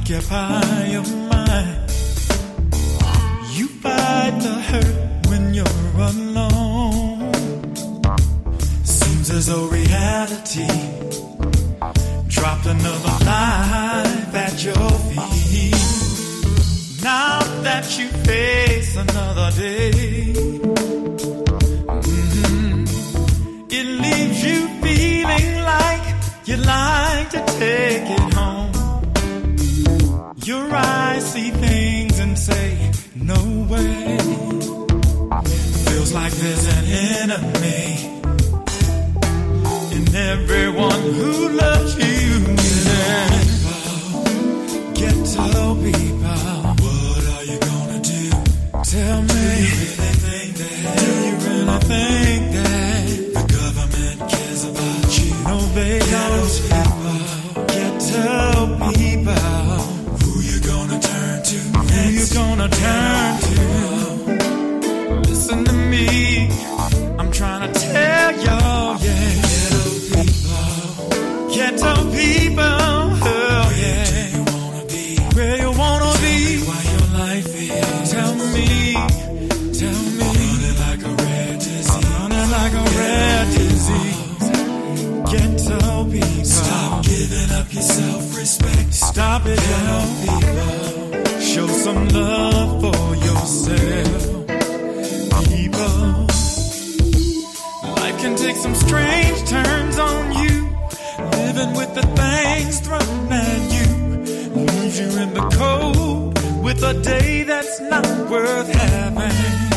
occupy your mind. You fight the hurt when you're alone. Seems as though reality dropped another life at your feet. Now that you face another day, it leaves you feeling like you'd like to take it home. Your eyes see things and say, no way. Feels like there's an enemy in everyone who loves you. Ghetto people, what are you gonna do? Tell me, do you really think that the government cares about you? No, they don't. Ghetto people, who you gonna turn to next? Who you gonna turn to? Listen to me, I'm trying to tell y'all, yeah. Ghetto people, oh yeah. Where you wanna be? Why your life is? Tell me. Running like a rare disease. Ghetto people, stop giving up your self-respect. Stop it, ghetto people. Show some love for yourself, people. Life can take some strange turns on you. Living with the things thrown at you leaves you in the cold with a day that's not worth having.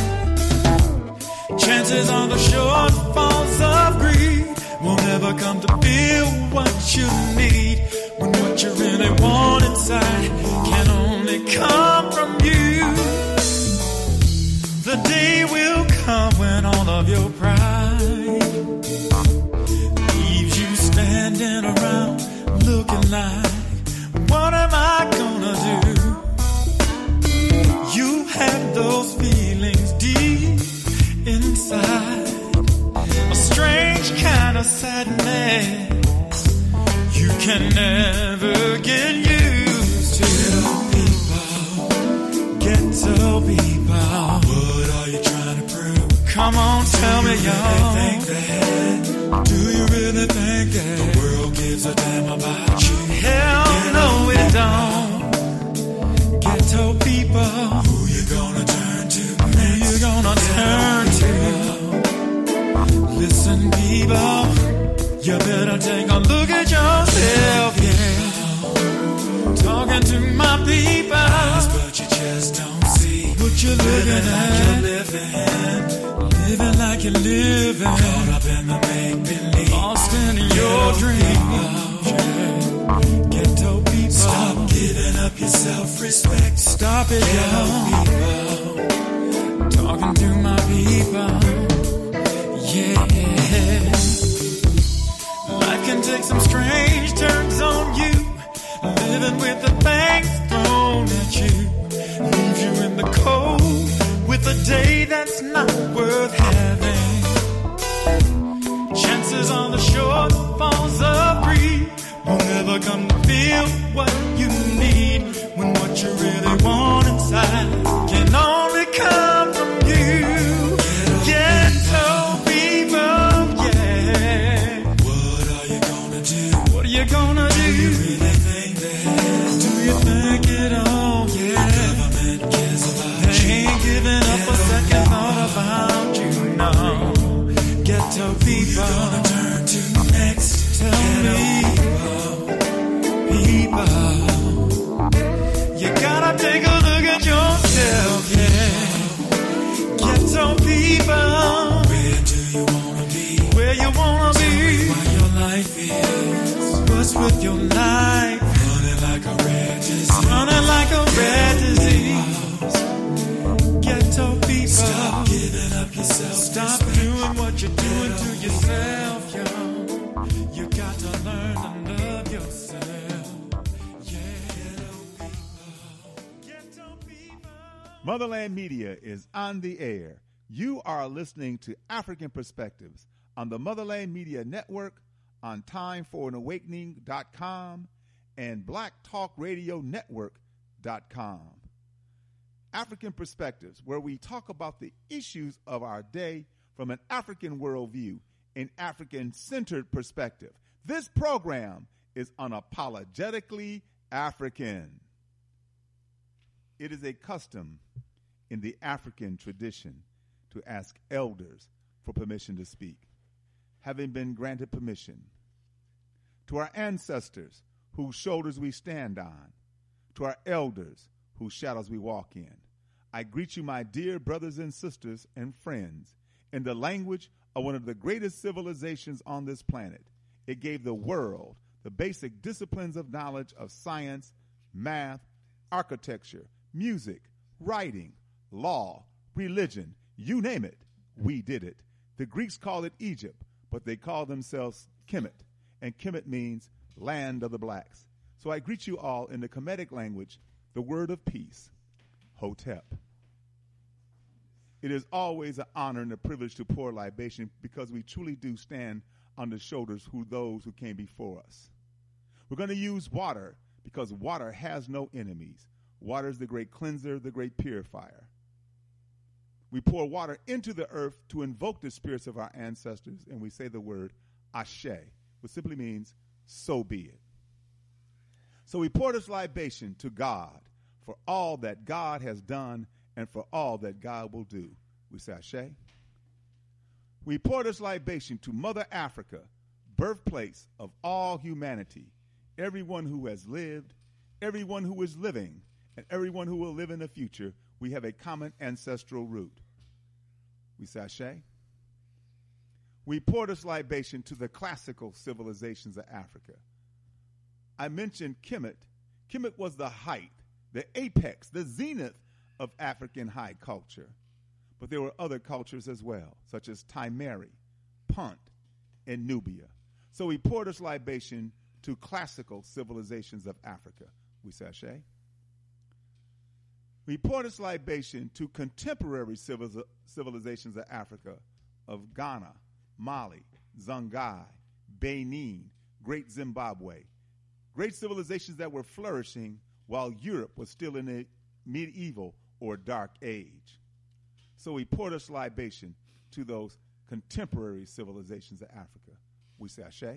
Chances are the shortfalls of greed won't ever come to feel what you need, when what you really want inside can only come from you. The day will come when all of your pride leaves you standing around looking like, what am I gonna do? You have those feelings deep inside, a strange kind of sadness you can never get used to. Ghetto people, what are you trying to prove? Come on, tell me, y'all. Do you really think that the world gives a damn about you? Hell no, it don't. Ghetto people, who you gonna turn to next? Who you gonna turn to? Listen, people, you better take a look at yourself, yeah. Talking to my people, but you just don't see what you're living like you're living, caught up in the make-believe, lost in your dreams. Ghetto people, stop giving up your self-respect. Stop it, y'all. Talking to my people, yeah. Life can take some strange turns on you. Living with the things thrown at you leaves you in the cold with a day that's not worth having. Chances are the shortfalls of greed won't ever come to feel what you need, when what you really want inside can only come from you. Ghetto people, yeah. What are you gonna do? What are you gonna do? Do you really think that? Do you think it all? Yeah. The government cares about you. They ain't giving up a second thought about you, no. Ghetto people, who you gonna turn to next? Tell me, people, you gotta take a look at yourself, yeah. Ghetto people, where do you wanna be? Where you wanna be? What your life is. What's with your life? Running like a rare disease. Running like a rare disease. Ghetto people, stop giving up yourself. Stop doing what you're doing to yourself, yo. You got to learn to love yourself. Ghetto people. Motherland Media is on the air. You are listening to African Perspectives on the Motherland Media Network, on TimeForAnAwakening.com, and blacktalkradionetwork.com. African Perspectives, where we talk about the issues of our day from an African worldview, an African-centered perspective. This program is unapologetically African. It is a custom in the African tradition to ask elders for permission to speak. Having been granted permission, to our ancestors whose shoulders we stand on, to our elders whose shadows we walk in, I greet you, my dear brothers and sisters and friends, in the language of one of the greatest civilizations on this planet. It gave the world the basic disciplines of knowledge of science, math, architecture, music, writing, law, religion, you name it, we did it. The Greeks call it Egypt, but they call themselves Kemet, and Kemet means land of the blacks. So I greet you all in the Kemetic language, the word of peace, Hotep. It is always an honor and a privilege to pour libation because we truly do stand on the shoulders of those who came before us. We're going to use water because water has no enemies. Water is the great cleanser, the great purifier. We pour water into the earth to invoke the spirits of our ancestors, and we say the word Ashe, which simply means, so be it. So we pour this libation to God for all that God has done and for all that God will do. We say Ashe. We pour this libation to Mother Africa, birthplace of all humanity, everyone who has lived, everyone who is living, and everyone who will live in the future. We have a common ancestral root. We say Ashe. We pour this libation to the classical civilizations of Africa. I mentioned Kemet. Kemet was the height, the apex, the zenith of African high culture. But there were other cultures as well, such as Timeri, Punt, and Nubia. So we pour this libation to classical civilizations of Africa. We say Ashe. We pour this libation to contemporary civilizations of Africa, of Ghana, Mali, Songhai, Benin, Great Zimbabwe, great civilizations that were flourishing while Europe was still in a medieval or dark age. So we pour this libation to those contemporary civilizations of Africa. We say Ashe.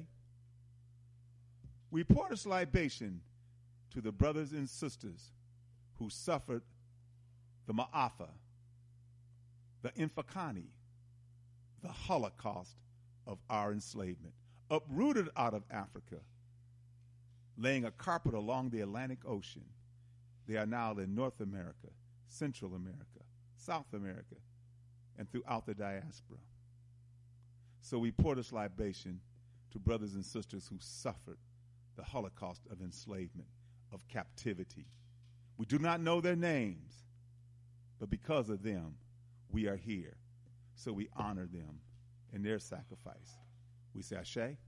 We pour this libation to the brothers and sisters who suffered the Ma'afa, the Infakani, the Holocaust of our enslavement, uprooted out of Africa, laying a carpet along the Atlantic Ocean. They are now in North America, Central America, South America, and throughout the diaspora. So we pour this libation to brothers and sisters who suffered the Holocaust of enslavement, of captivity. We do not know their names, but because of them, we are here. So we honor them in their sacrifice. We say Ashe.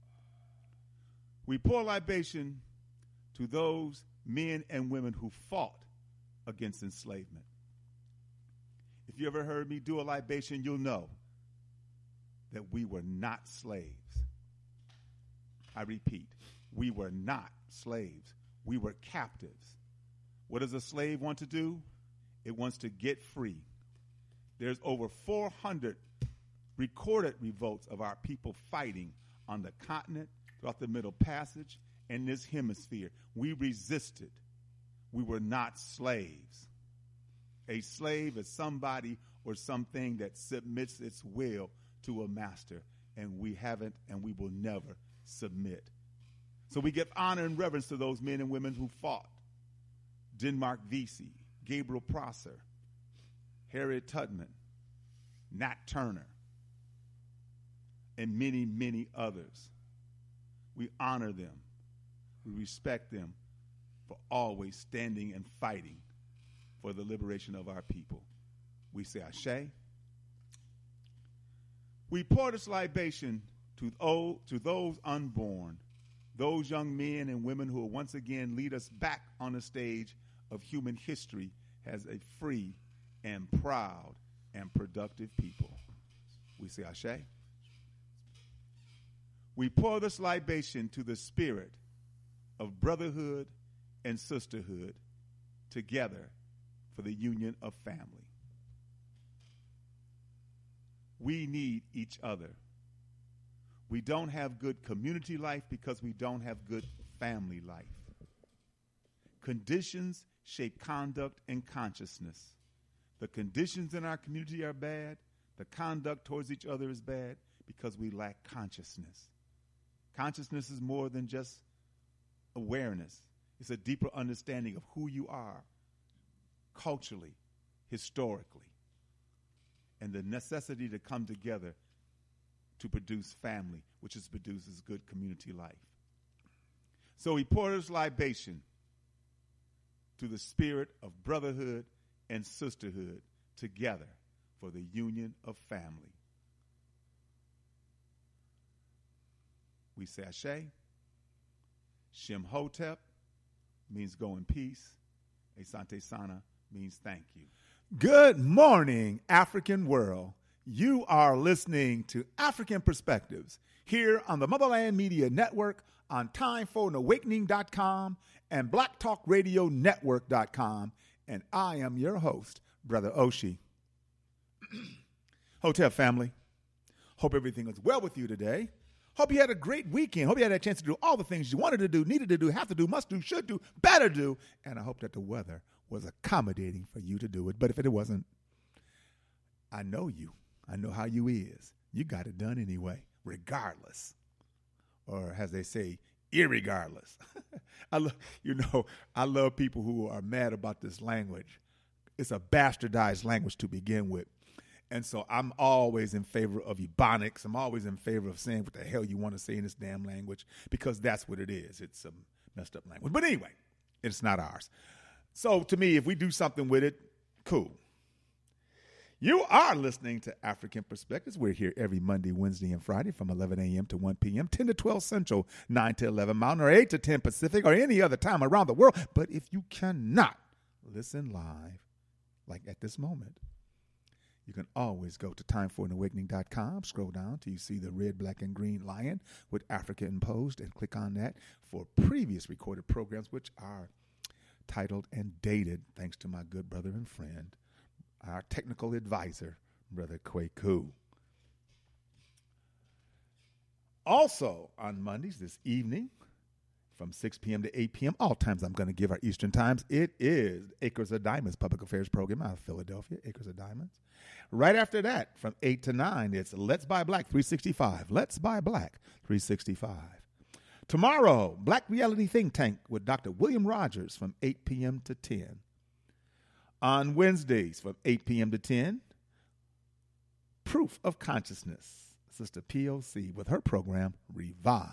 We pour libation to those men and women who fought against enslavement. If you ever heard me do a libation, you'll know that we were not slaves. I repeat, we were not slaves. We were captives. What does a slave want to do? It wants to get free. There's over 400 recorded revolts of our people fighting on the continent, throughout the Middle Passage, and this hemisphere. We resisted. We were not slaves. A slave is somebody or something that submits its will to a master, and we haven't and we will never submit. So we give honor and reverence to those men and women who fought. Denmark Vesey, Gabriel Prosser, Harriet Tubman, Nat Turner, and many, many others. We honor them. We respect them for always standing and fighting for the liberation of our people. We say Ashe. We pour this libation to those unborn, those young men and women who will once again lead us back on the stage of human history as a free and proud and productive people. We say Ashe. We pour this libation to the spirit of brotherhood and sisterhood together for the union of family. We need each other. We don't have good community life because we don't have good family life. Conditions shape conduct and consciousness. The conditions in our community are bad. The conduct towards each other is bad because we lack consciousness. Consciousness is more than just awareness. It's a deeper understanding of who you are culturally, historically, and the necessity to come together to produce family, which produces good community life. So he pours libation to the spirit of brotherhood and sisterhood together for the union of family. We say Ashe. Shem Hotep means go in peace. Asante Sana means thank you. Good morning, African world. You are listening to African Perspectives here on the Motherland Media Network on TimeForAnAwakening.com and BlackTalkRadioNetwork.com. And I am your host, Brother Oshi. Hotel family, hope everything is well with you today. Hope you had a great weekend. Hope you had a chance to do all the things you wanted to do, needed to do, have to do, must do, should do, better do. And I hope that the weather was accommodating for you to do it. But if it wasn't, I know you. I know how you is. You got it done anyway, regardless. Or as they say, irregardless. I love people who are mad about this language. It's a bastardized language to begin with. And so I'm always in favor of ebonics. I'm always in favor of saying what the hell you want to say in this damn language because that's what it is. It's a messed up language. But anyway, it's not ours. So to me, if we do something with it, cool. You are listening to African Perspectives. We're here every Monday, Wednesday, and Friday from 11 a.m. to 1 p.m., 10 to 12 Central, 9 to 11 Mountain, or 8 to 10 Pacific, or any other time around the world. But if you cannot listen live, like at this moment, you can always go to TimeForAnAwakening.com, scroll down till you see the red, black, and green lion with Africa imposed, and click on that for previous recorded programs, which are titled and dated, thanks to my good brother and friend, our technical advisor, Brother Kwaku. Also on Mondays this evening, from 6 p.m. to 8 p.m., all times I'm going to give our Eastern times, it is Acres of Diamonds Public Affairs Program out of Philadelphia, Acres of Diamonds. Right after that, from 8 to 9, it's Let's Buy Black 365. Let's Buy Black 365. Tomorrow, Black Reality Think Tank with Dr. William Rogers from 8 p.m. to 10. On Wednesdays from 8 p.m. to 10, Proof of Consciousness, Sister POC with her program, Revive.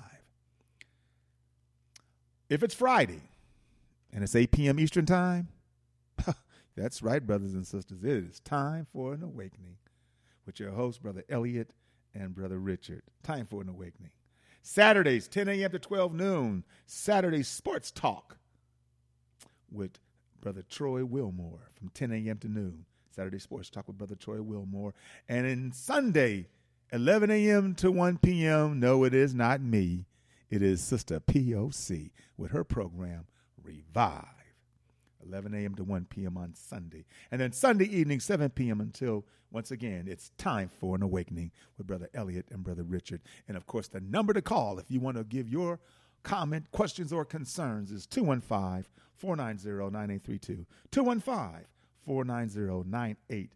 If it's Friday and it's 8 p.m. Eastern Time, that's right, brothers and sisters. It is time for an awakening with your hosts, Brother Elliot and Brother Richard. Time for an awakening. Saturdays, 10 a.m. to 12 noon, Saturday Sports Talk with Brother Troy Wilmore from 10 a.m. to noon. Saturday Sports Talk with Brother Troy Wilmore. And in Sunday, 11 a.m. to 1 p.m., no, it is not me. It is Sister POC with her program, Revive. 11 a.m. to 1 p.m. on Sunday. And then Sunday evening, 7 p.m. until, once again, it's time for an awakening with Brother Elliot and Brother Richard. And, of course, the number to call if you want to give your comment, questions, or concerns is 215-490-9832. 215-490-9832.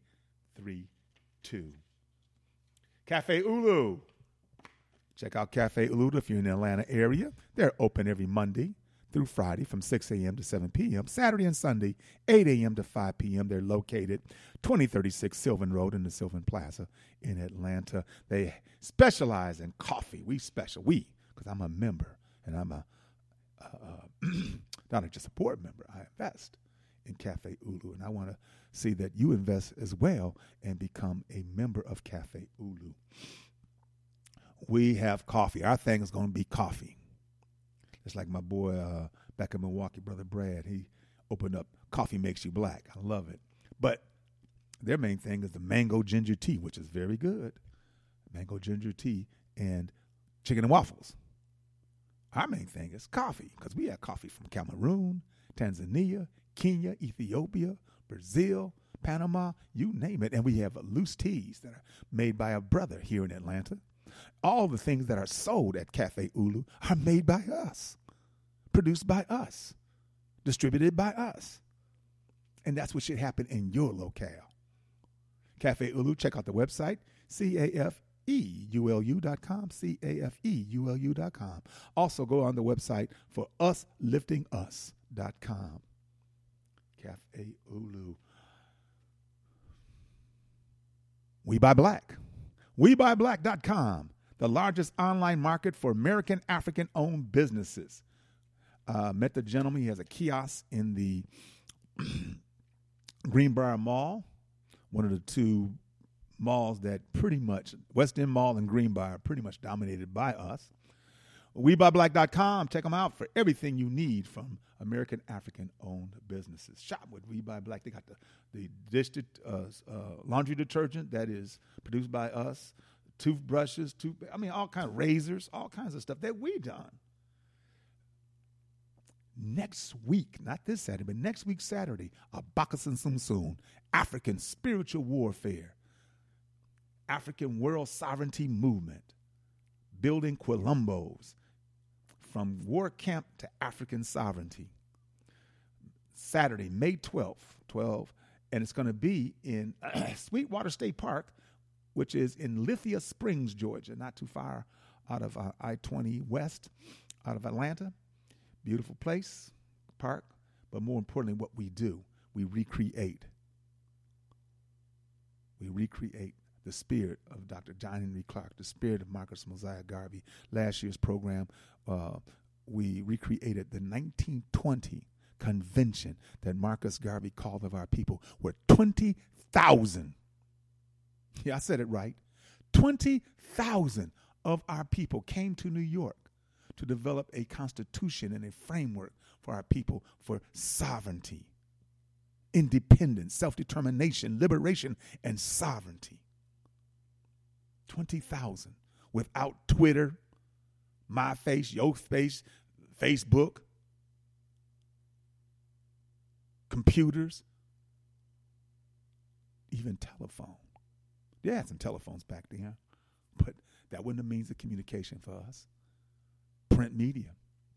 Cafe Ulu. Check out Cafe Ulu if you're in the Atlanta area. They're open every Monday through Friday from 6 a.m. to 7 p.m. Saturday and Sunday, 8 a.m. to 5 p.m. They're located 2036 Sylvan Road in the Sylvan Plaza in Atlanta. They specialize in coffee. Because I'm a member, and I'm not just a board member. I invest in Cafe Ulu, and I want to see that you invest as well and become a member of Cafe Ulu. We have coffee. Our thing is going to be coffee. It's like my boy back in Milwaukee, Brother Brad. He opened up Coffee Makes You Black. I love it. But their main thing is the mango ginger tea, which is very good. Mango ginger tea and chicken and waffles. Our main thing is coffee, because we have coffee from Cameroon, Tanzania, Kenya, Ethiopia, Brazil, Panama, you name it. And we have loose teas that are made by a brother here in Atlanta. All the things that are sold at Cafe Ulu are made by us, produced by us, distributed by us. And that's what should happen in your locale. Cafe Ulu, check out the website, CAFEULU.com, CAFEULU.com. Also go on the website for usliftingus.com. Cafe Ulu. We Buy Black. WeBuyBlack.com, the largest online market for American African-owned businesses. Met the gentleman. He has a kiosk in the Greenbrier Mall, one of the two malls that pretty much, West End Mall and Greenbrier, pretty much dominated by us. WeBuyBlack.com, check them out for everything you need from American African-owned businesses. Shop with We Buy Black. They got the district laundry detergent that is produced by us, toothbrushes, all kinds of razors, all kinds of stuff that we done. Next week, not this Saturday, but next week Saturday, Abakasan Sumsun, African Spiritual Warfare, African World Sovereignty Movement, Building Quilombos, from war camp to African sovereignty. Saturday, May 12th, and it's going to be in Sweetwater State Park, which is in Lithia Springs, Georgia, not too far out of I-20 West, out of Atlanta. Beautiful place, park, but more importantly, what we do, we recreate. We recreate the spirit of Dr. John Henry Clarke, the spirit of Marcus Mosiah Garvey. Last year's program, we recreated the 1920 convention that Marcus Garvey called of our people, where 20,000, yeah, I said it right, 20,000 of our people came to New York to develop a constitution and a framework for our people for sovereignty, independence, self-determination, liberation, and sovereignty. 20,000 without Twitter, my face, your face, Facebook, computers, even telephone. They had some telephones back then, but that wasn't a means of communication for us. Print media,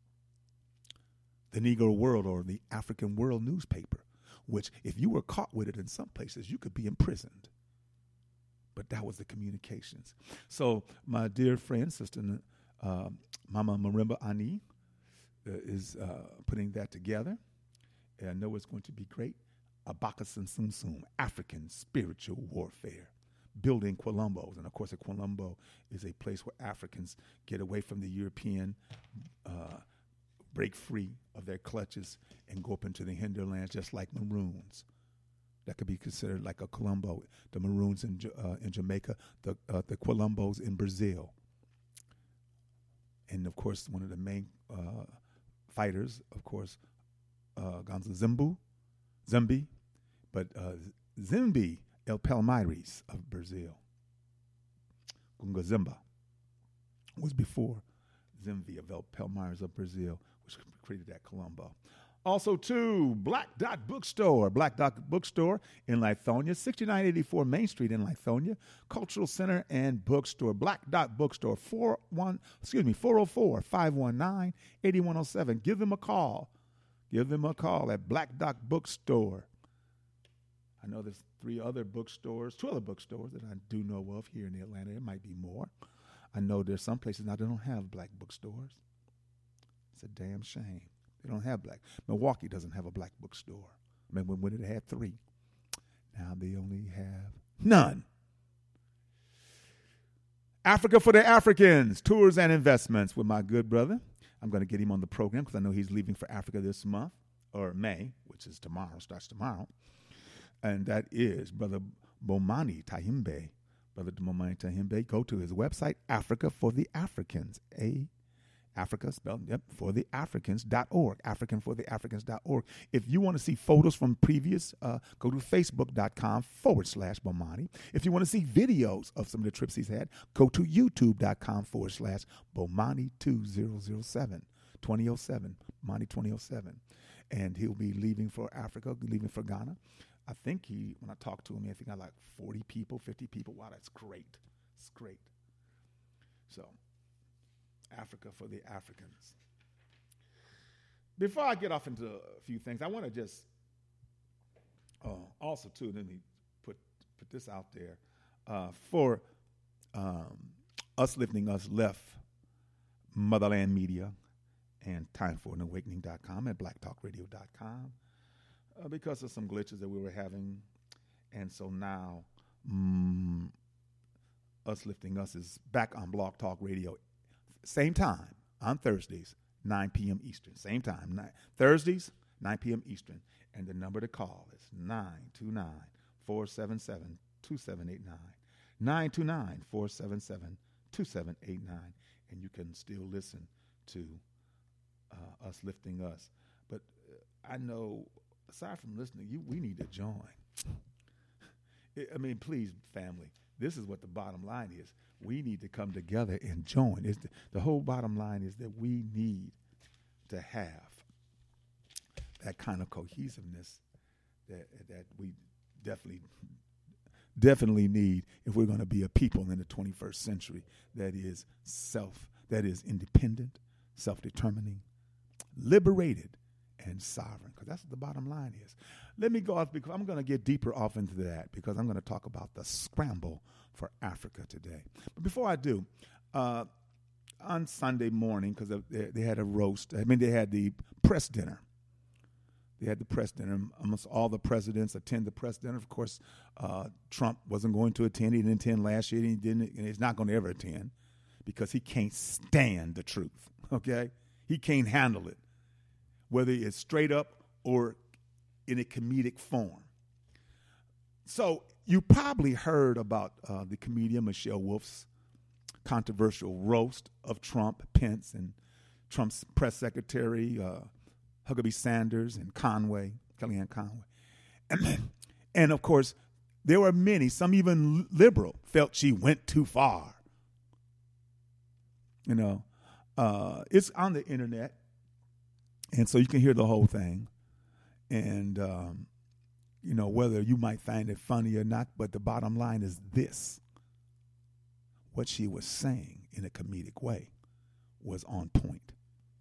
the Negro World or the African World newspaper, which if you were caught with it in some places, you could be imprisoned. But that was the communications. So my dear friend, Sister Mama Marimba Ani is putting that together. And I know it's going to be great. Abakasan Sumsum, African Spiritual Warfare, Building Quilombos. And, of course, a Quilombo is a place where Africans get away from the European, break free of their clutches and go up into the hinterlands just like Maroons. That could be considered like a Colombo. The Maroons in Jamaica, the Quilombos in Brazil. And, of course, one of the main fighters, of course, Gonzo Zimbi, but Zimbi El Palmares of Brazil. Gunga Zimba was before Zimbi of El Palmares of Brazil, which created that Colombo. Also, too, Black Dot Bookstore in Lithonia, 6984 Main Street in Lithonia, Cultural Center and Bookstore. Black Dot Bookstore, 404-519-8107. Give them a call. Give them a call at Black Dot Bookstore. I know there's two other bookstores that I do know of here in Atlanta. There might be more. I know there's some places now that don't have black bookstores. It's a damn shame. They don't have black. Milwaukee doesn't have a black bookstore. I mean, when it had 3. Now they only have none. Africa for the Africans, tours and investments with my good brother. I'm going to get him on the program because I know he's leaving for Africa this month, or May, which is tomorrow, starts tomorrow. And that is Brother Bomani Tahimbe. Brother Bomani Tahimbe, go to his website, Africa for the Africans, Africa, spelled, for the Africans.org, AfricanForTheAfricans.org. If you want to see photos from previous, go to Facebook.com/Bomani. If you want to see videos of some of the trips he's had, go to YouTube.com/Bomani2007, 2007, Bomani 2007. And he'll be leaving for Africa, leaving for Ghana. I think when I talked to him, I think I like 40 people, 50 people. Wow, that's great. It's great. So, Africa for the Africans. Before I get off into a few things, I want to just also, too, let me put this out there. For Us Lifting Us left Motherland Media and TimeForAnAwakening.com and BlackTalkRadio.com because of some glitches that we were having. And so now Us Lifting Us is back on Blog Talk Radio. Same time on Thursdays, 9 p.m. Eastern. Same time, Thursdays, 9 p.m. Eastern. And the number to call is 929-477-2789. 929-477-2789. And you can still listen to Us Lifting Us. But I know, aside from listening, we need to join. I mean, please, family, this is what the bottom line is. We need to come together and join. The whole bottom line is that we need to have that kind of cohesiveness that we definitely need if we're going to be a people in the 21st century that is independent, self-determining, liberated, and sovereign, because that's what the bottom line is. Let me go off, because I'm going to get deeper off into that, because I'm going to talk about the scramble for Africa today. But before I do, on Sunday morning, because they had a roast, they had the press dinner. They had the press dinner. Almost all the presidents attend the press dinner. Of course, Trump wasn't going to attend. He didn't attend last year. And he's not going to ever attend because he can't stand the truth, okay? He can't handle it, whether it's straight up or in a comedic form. So you probably heard about the comedian Michelle Wolf's controversial roast of Trump, Pence, and Trump's press secretary, Huckabee Sanders, and Kellyanne Conway. And, of course, there were many, some even liberal, felt she went too far. You know, it's on the internet, and so you can hear the whole thing. And, you know, whether you might find it funny or not, but the bottom line is this. What she was saying in a comedic way was on point.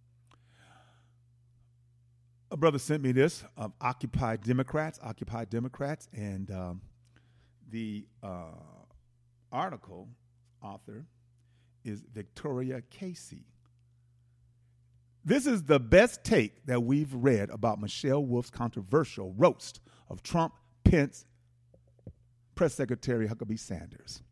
A brother sent me this of Occupy Democrats, and the article author is Victoria Casey. This is the best take that we've read about Michelle Wolf's controversial roast of Trump, Pence, Press Secretary Huckabee Sanders.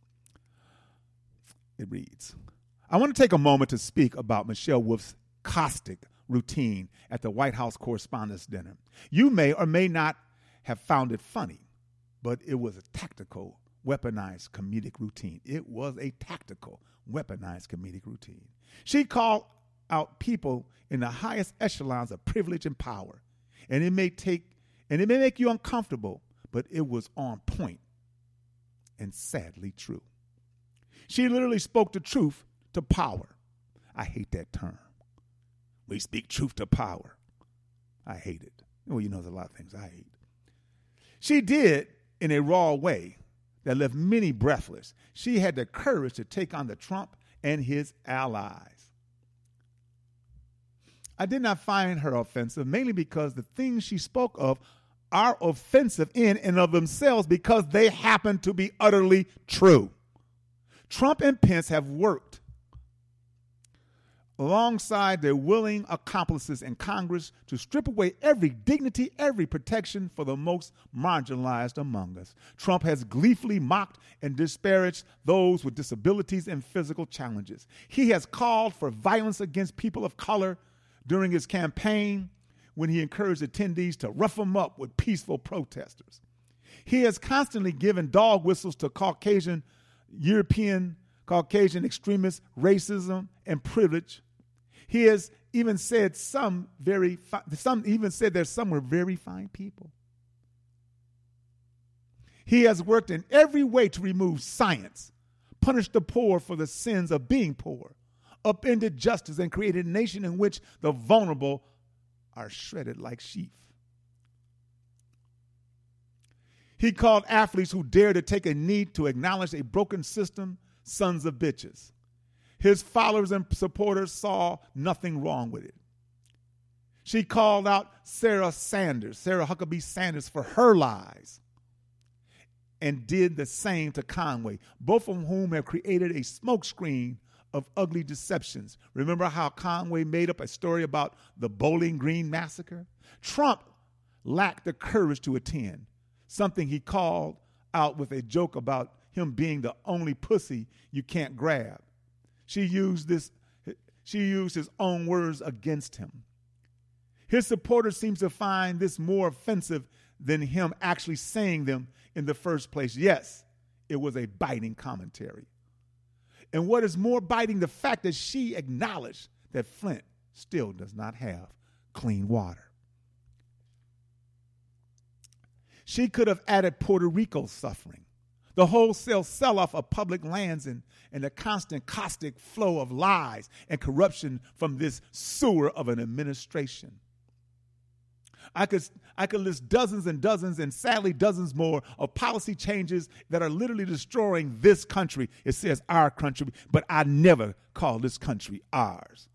It reads, I want to take a moment to speak about Michelle Wolf's caustic routine at the White House Correspondents' Dinner. You may or may not have found it funny, but it was a tactical, weaponized comedic routine. It was a tactical, weaponized comedic routine. She called out people in the highest echelons of privilege and power, and it may make you uncomfortable, but it was on point and sadly true. She literally spoke the truth to power. I hate that term. We speak truth to power. I hate it. Well, you know, there's a lot of things I hate. She did in a raw way that left many breathless. She had the courage to take on the Trump and his allies. I did not find her offensive, mainly because the things she spoke of are offensive in and of themselves because they happen to be utterly true. Trump and Pence have worked alongside their willing accomplices in Congress to strip away every dignity, every protection for the most marginalized among us. Trump has gleefully mocked and disparaged those with disabilities and physical challenges. He has called for violence against people of color during his campaign when he encouraged attendees to rough them up with peaceful protesters. He has constantly given dog whistles to European Caucasian extremists, racism, and privilege. He has even said some even said there's some were very fine people. He has worked in every way to remove science, punish the poor for the sins of being poor, upended justice, and created a nation in which the vulnerable are shredded like sheep. He called athletes who dare to take a knee to acknowledge a broken system sons of bitches. His followers and supporters saw nothing wrong with it. She called out Sarah Huckabee Sanders, for her lies, and did the same to Conway, both of whom have created a smokescreen of ugly deceptions. Remember how Conway made up a story about the Bowling Green massacre? Trump lacked the courage to attend, something he called out with a joke about him being the only pussy you can't grab. She used his own words against him. His supporters seem to find this more offensive than him actually saying them in the first place. Yes, it was a biting commentary. And what is more biting, the fact that she acknowledged that Flint still does not have clean water. She could have added Puerto Rico's suffering, the wholesale sell-off of public lands, and the constant caustic flow of lies and corruption from this sewer of an administration. I could list dozens and dozens, and sadly dozens more, of policy changes that are literally destroying this country. It says our country, but I never call this country ours.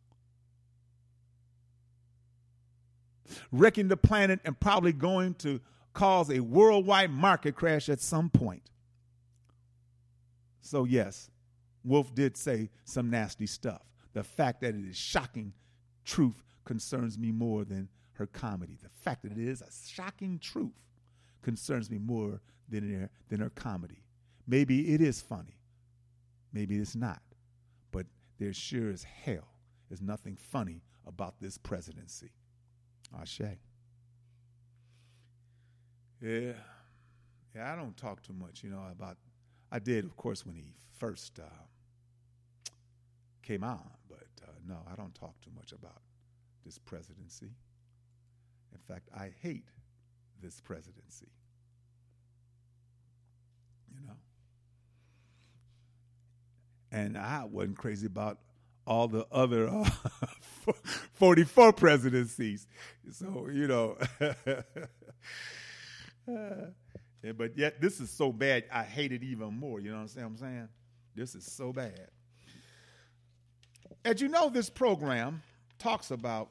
Wrecking the planet and probably going to cause a worldwide market crash at some point. So yes, Wolf did say some nasty stuff. The fact that it is shocking truth concerns me more than her comedy. The fact that it is a shocking truth concerns me more than her comedy. Maybe it is funny. Maybe it's not. But there sure as hell is nothing funny about this presidency. Ashe. Yeah, I don't talk too much, about. I did, of course, when he first came on, but no, I don't talk too much about this presidency. In fact, I hate this presidency. And I wasn't crazy about all the other 44 presidencies. So, but yet this is so bad, I hate it even more. You know what I'm saying? This is so bad. As you know, this program talks about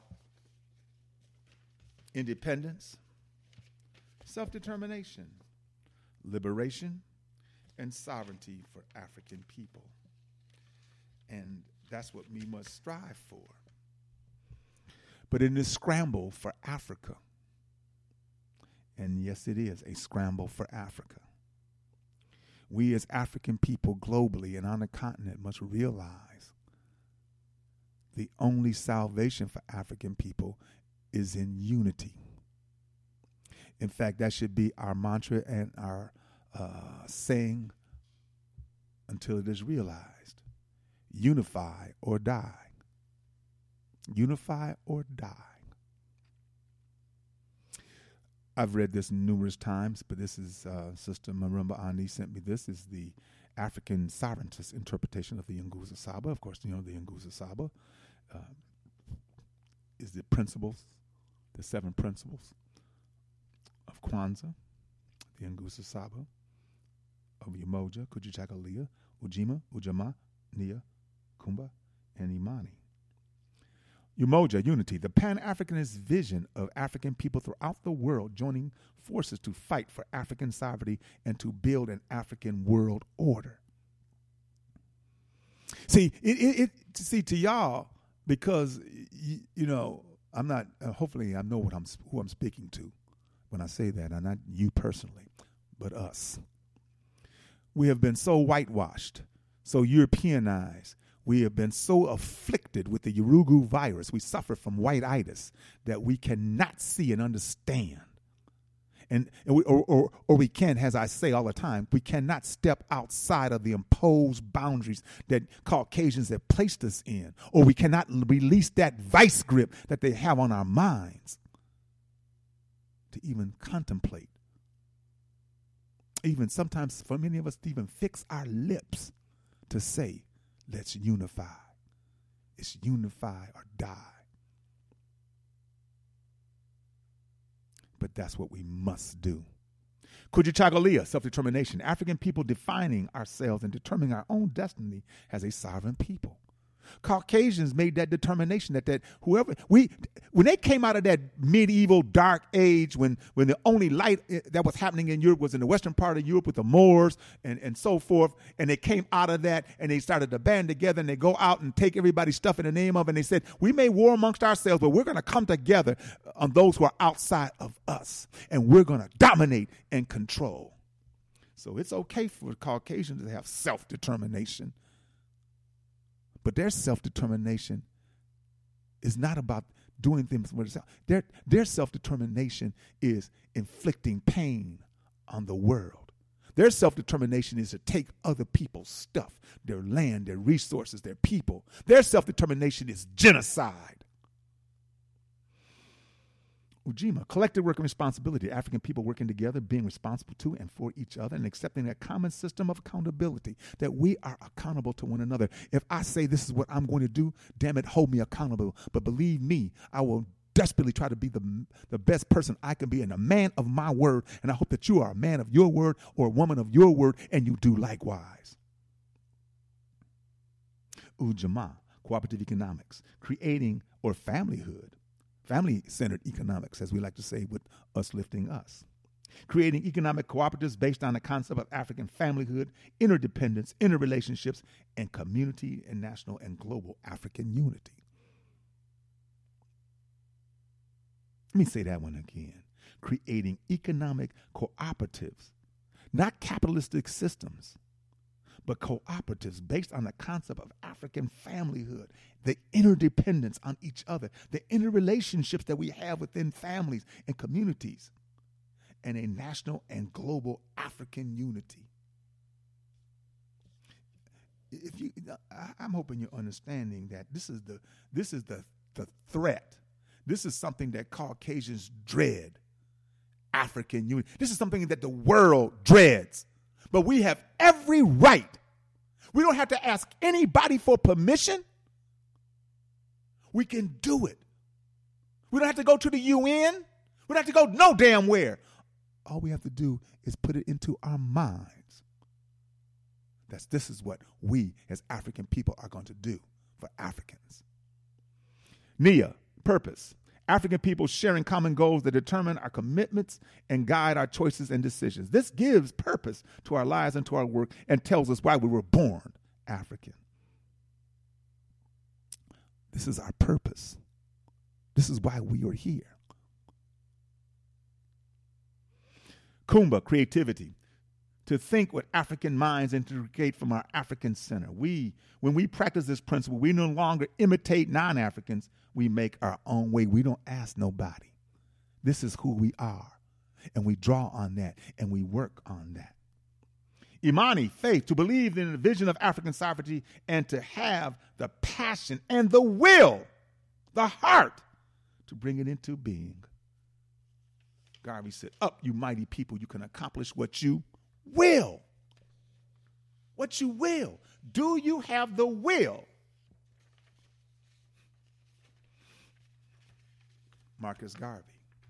independence, self-determination, liberation, and sovereignty for African people. And that's what we must strive for. But in this scramble for Africa, and yes, it is a scramble for Africa, we as African people globally and on the continent must realize the only salvation for African people is in unity. In fact, that should be our mantra and our saying until it is realized. Unify or die. Unify or die. I've read this numerous times, but this is Sister Marimba Ani sent me this. Is the African sovereigntist interpretation of the Nguzo Saba. Of course, the Nguzo Saba is the principles, the 7 principles of Kwanzaa, the Nguzo Saba, of Umoja, Kujichagulia, Ujima, Ujamaa, Nia, Kumba, and Imani. Umoja, unity, the Pan-Africanist vision of African people throughout the world joining forces to fight for African sovereignty and to build an African world order. See, to y'all, because I'm not. Hopefully, I know who I'm speaking to when I say that, and not you personally, but us. We have been so whitewashed, so Europeanized. We have been so afflicted with the Urugu virus. We suffer from white-itis that we cannot see and understand And we can, as I say all the time, we cannot step outside of the imposed boundaries that Caucasians have placed us in, or we cannot release that vice grip that they have on our minds to even contemplate. Even sometimes for many of us to even fix our lips to say, let's unify. It's unify or die. But that's what we must do. Kujichagulia, self-determination. African people defining ourselves and determining our own destiny as a sovereign people. Caucasians made that determination that when they came out of that medieval dark age when the only light that was happening in Europe was in the western part of Europe with the Moors and so forth, and they came out of that and they started to band together and they go out and take everybody's stuff in the name of, and they said, we may war amongst ourselves, but we're going to come together on those who are outside of us, and we're going to dominate and control. So it's okay for Caucasians to have self-determination. But their self-determination is not about doing things for themselves. Their self-determination is inflicting pain on the world. Their self-determination is to take other people's stuff, their land, their resources, their people. Their self-determination is genocide. Ujima, collective work and responsibility. African people working together, being responsible to and for each other, and accepting a common system of accountability, that we are accountable to one another. If I say this is what I'm going to do, damn it, hold me accountable. But believe me, I will desperately try to be the best person I can be and a man of my word, and I hope that you are a man of your word or a woman of your word, and you do likewise. Ujamaa, cooperative economics, creating or familyhood. Family-centered economics, as we like to say, with us lifting us. Creating economic cooperatives based on the concept of African familyhood, interdependence, interrelationships, and community and national and global African unity. Let me say that one again. Creating economic cooperatives, not capitalistic systems, but cooperatives based on the concept of African familyhood, the interdependence on each other, the interrelationships that we have within families and communities, and a national and global African unity. I'm hoping you're understanding that this is the threat. This is something that Caucasians dread, African unity. This is something that the world dreads. But we have every right. We don't have to ask anybody for permission. We can do it. We don't have to go to the UN. We don't have to go no damn where. All we have to do is put it into our minds. This is what we as African people are going to do for Africans. NIA, purpose. African people sharing common goals that determine our commitments and guide our choices and decisions. This gives purpose to our lives and to our work and tells us why we were born African. This is our purpose. This is why we are here. Kumba, creativity. To think with African minds and to create from our African center. When we practice this principle, we no longer imitate non-Africans. We make our own way. We don't ask nobody. This is who we are. And we draw on that and we work on that. Imani, faith, to believe in the vision of African sovereignty and to have the passion and the will, the heart, to bring it into being. Garvey said, up, you mighty people, you can accomplish what you will. What you will. Do you have the will? Marcus Garvey.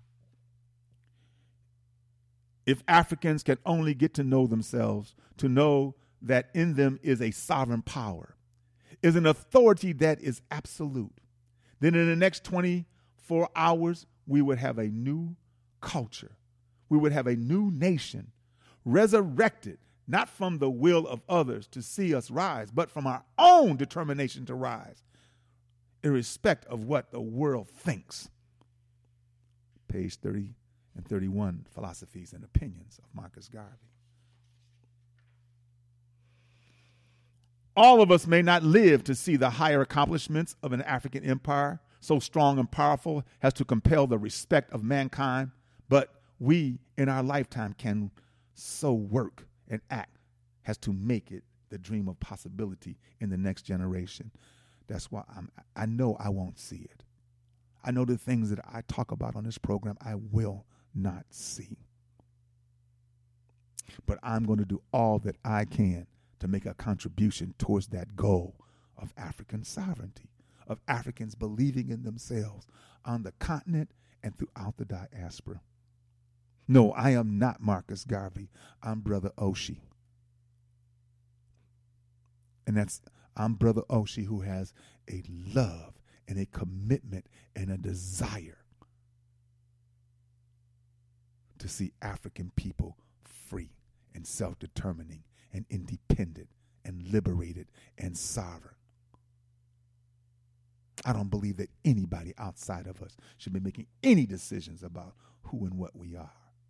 If Africans can only get to know themselves, to know that in them is a sovereign power, is an authority that is absolute, then in the next 24 hours, we would have a new culture. We would have a new nation, resurrected, not from the will of others to see us rise, but from our own determination to rise, irrespective of what the world thinks. Page 30 and 31, Philosophies and Opinions of Marcus Garvey. All of us may not live to see the higher accomplishments of an African empire so strong and powerful as to compel the respect of mankind, but we in our lifetime can so work and act as to make it the dream of possibility in the next generation. That's why I know I won't see it. I know the things that I talk about on this program I will not see. But I'm going to do all that I can to make a contribution towards that goal of African sovereignty, of Africans believing in themselves on the continent and throughout the diaspora. No, I am not Marcus Garvey. I'm Brother Oshie. And I'm Brother Oshie, who has a love and a commitment and a desire to see African people free and self-determining and independent and liberated and sovereign. I don't believe that anybody outside of us should be making any decisions about who and what we are.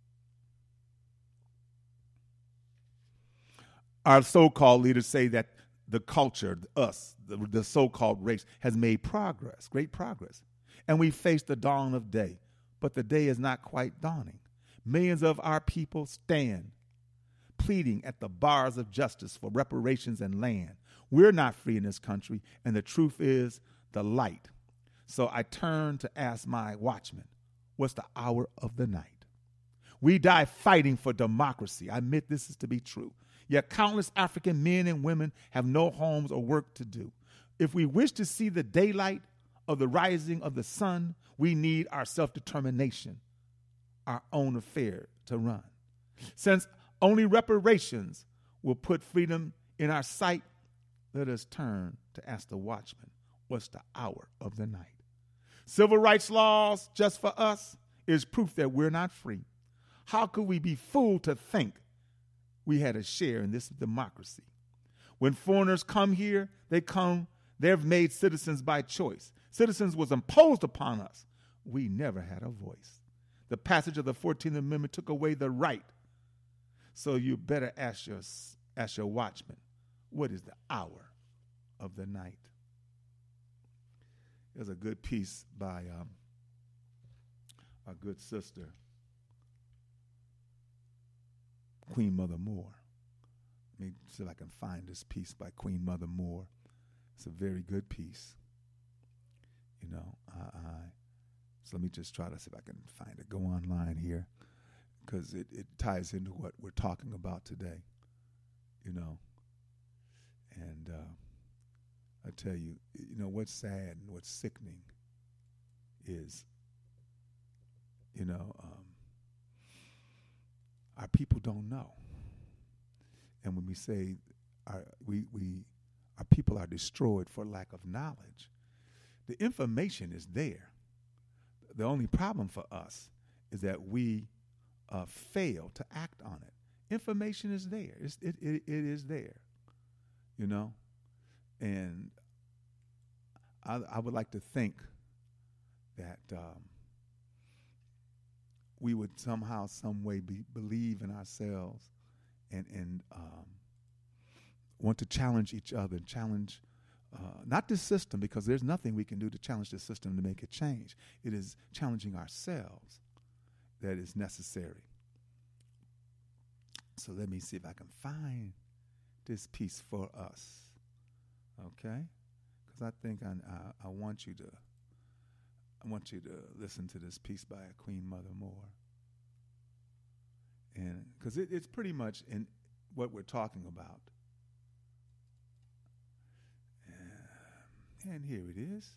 Our so-called leaders say that the culture, us, the so-called race, has made progress, great progress. And we face the dawn of day. But the day is not quite dawning. Millions of our people stand pleading at the bars of justice for reparations and land. We're not free in this country, and the truth is the light. So I turn to ask my watchman, what's the hour of the night? We die fighting for democracy. I admit this is to be true. Yet countless African men and women have no homes or work to do. If we wish to see the daylight of the rising of the sun, we need our self-determination, our own affair to run. Since only reparations will put freedom in our sight, let us turn to ask the watchman, what's the hour of the night? Civil rights laws just for us is proof that we're not free. How could we be fooled to think we had a share in this democracy? When foreigners come here, they're made citizens by choice. Citizens was imposed upon us. We never had a voice. The passage of the 14th Amendment took away the right. So you better ask your watchman, what is the hour of the night? There's a good piece by our good sister, Queen Mother Moore. Let me see if I can find this piece by Queen Mother Moore. It's a very good piece. You know, so let me just try to see if I can find it. Go online here, because it ties into what we're talking about today, you know. And I tell you, you know, what's sad and what's sickening is, you know, our people don't know. And when we say our people are destroyed for lack of knowledge, the information is there. The only problem for us is that we fail to act on it. Information is there. It is there, you know. And I would like to think that we would somehow, some way believe in ourselves and want to challenge each other, challenge not this system, because there's nothing we can do to challenge the system to make it change. It is challenging ourselves that is necessary. So let me see if I can find this piece for us, okay? Because I think I want you to listen to this piece by Queen Mother Moore, and because it's pretty much in what we're talking about. And here it is.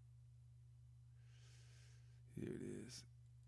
Here it is.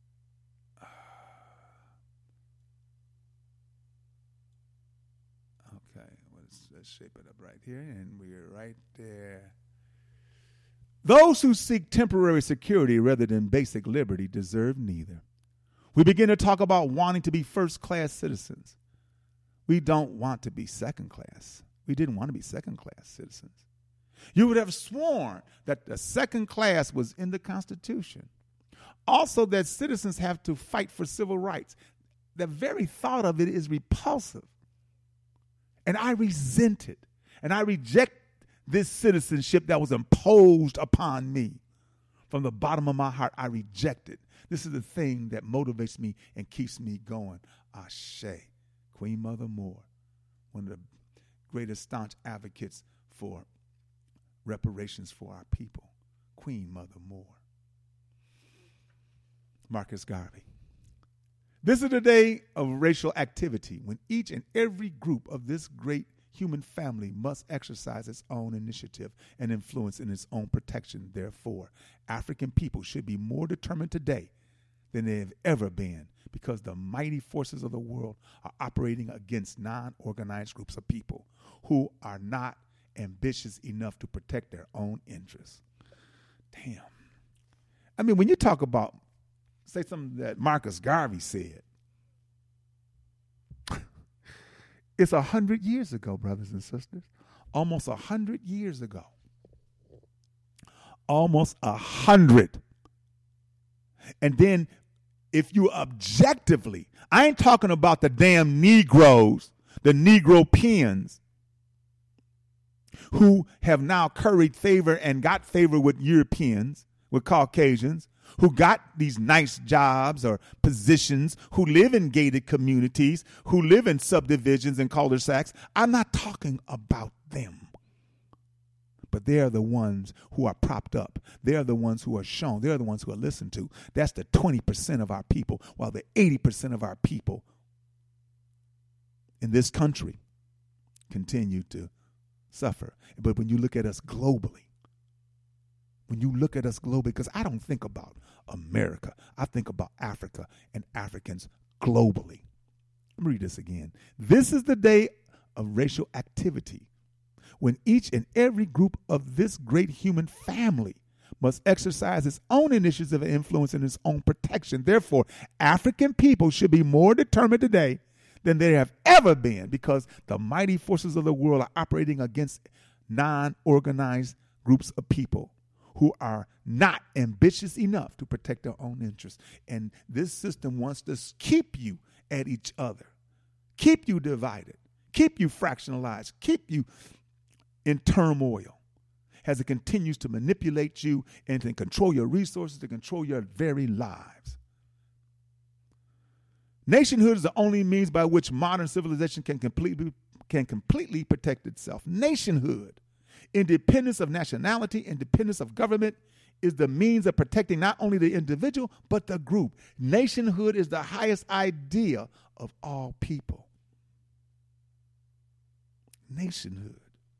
Okay, let's shape it up right here, and we're right there. Those who seek temporary security rather than basic liberty deserve neither. We begin to talk about wanting to be first-class citizens. We don't want to be second-class. We didn't want to be second-class citizens. You would have sworn that the second class was in the Constitution. Also, that citizens have to fight for civil rights. The very thought of it is repulsive. And I resent it. And I reject this citizenship that was imposed upon me. From the bottom of my heart, I reject it. This is the thing that motivates me and keeps me going. Ashe. Queen Mother Moore, one of the greatest staunch advocates for reparations for our people. Queen Mother Moore. Marcus Garvey. This is the day of racial activity when each and every group of this great human family must exercise its own initiative and influence in its own protection. Therefore, African people should be more determined today than they have ever been, because the mighty forces of the world are operating against non-organized groups of people who are not ambitious enough to protect their own interests. Damn. I mean, when you talk about, say something that Marcus Garvey said, it's 100 years ago, brothers and sisters. Almost 100 years ago. Almost 100. And then if you objectively, I ain't talking about the damn Negroes, the Negro pens, who have now curried favor and got favor with Europeans, with Caucasians, who got these nice jobs or positions, who live in gated communities, who live in subdivisions and cul-de-sacs. I'm not talking about them. But they're the ones who are propped up. They're the ones who are shown. They're the ones who are listened to. That's the 20% of our people, while the 80% of our people in this country continue to suffer. But when you look at us globally, because I don't think about America, I think about Africa and Africans globally. Let me read this again. This is the day of racial activity, when each and every group of this great human family must exercise its own initiative and influence in its own protection. Therefore, African people should be more determined today than they have ever been, because the mighty forces of the world are operating against non-organized groups of people who are not ambitious enough to protect their own interests. And this system wants to keep you at each other, keep you divided, keep you fractionalized, keep you in turmoil as it continues to manipulate you and to control your resources, to control your very lives. Nationhood is the only means by which modern civilization can completely protect itself. Nationhood, independence of nationality, independence of government, is the means of protecting not only the individual, but the group. Nationhood is the highest idea of all people. Nationhood.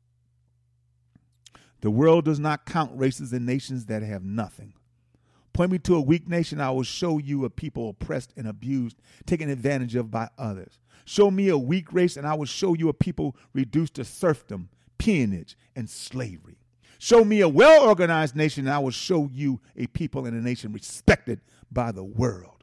The world does not count races and nations that have nothing. Point me to a weak nation, I will show you a people oppressed and abused, taken advantage of by others. Show me a weak race, and I will show you a people reduced to serfdom, peonage, and slavery. Show me a well-organized nation, and I will show you a people and a nation respected by the world.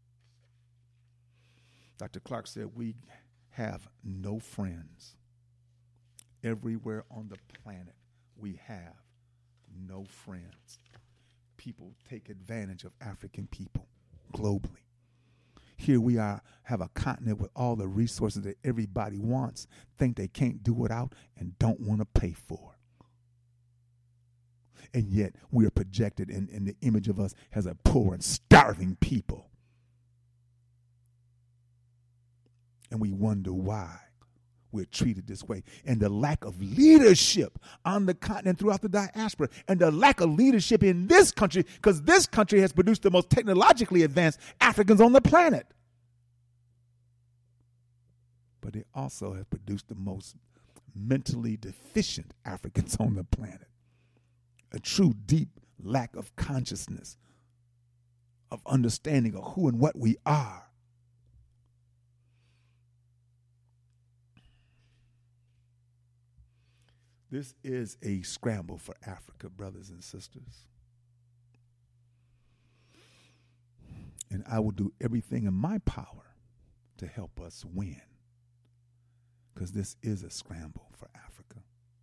Dr. Clark said, we have no friends. Everywhere on the planet, we have no friends. People take advantage of African people globally. Here we are, have a continent with all the resources that everybody wants, think they can't do without, and don't want to pay for. And yet we are projected in the image of us as a poor and starving people. And we wonder why we're treated this way. And the lack of leadership on the continent throughout the diaspora, and the lack of leadership in this country, because this country has produced the most technologically advanced Africans on the planet. But it also has produced the most mentally deficient Africans on the planet. A true deep lack of consciousness, of understanding of who and what we are. This is a scramble for Africa, brothers and sisters. And I will do everything in my power to help us win, because this is a scramble for Africa.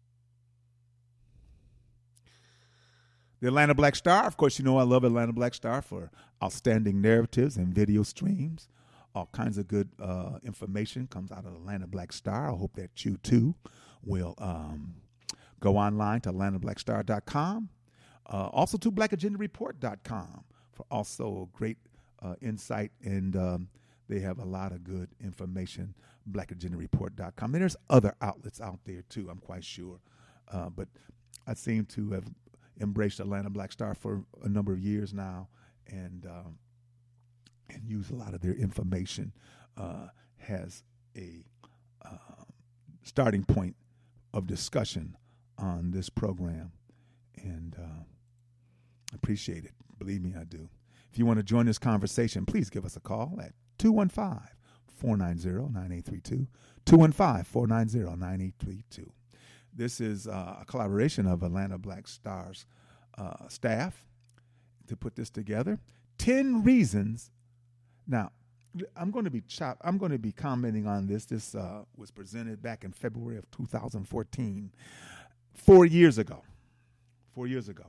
The Atlanta Black Star, of course, you know I love Atlanta Black Star for outstanding narratives and video streams. All kinds of good information comes out of Atlanta Black Star. I hope that you, too, will go online to AtlantaBlackStar.com. Also to BlackAgendaReport.com for also great insight, and they have a lot of good information. BlackAgendaReport.com. And there's other outlets out there too, I'm quite sure. But I seem to have embraced Atlanta Black Star for a number of years now, and use a lot of their information. Has a starting point of discussion on this program, and appreciate it. Believe me, I do. If you want to join this conversation, please give us a call at 215-490-9832, 215-490-9832. This is a collaboration of Atlanta Black Star's staff to put this together. 10 reasons. Now, I'm going to be commenting on this. This was presented back in February of 2014, 4 years ago. 4 years ago.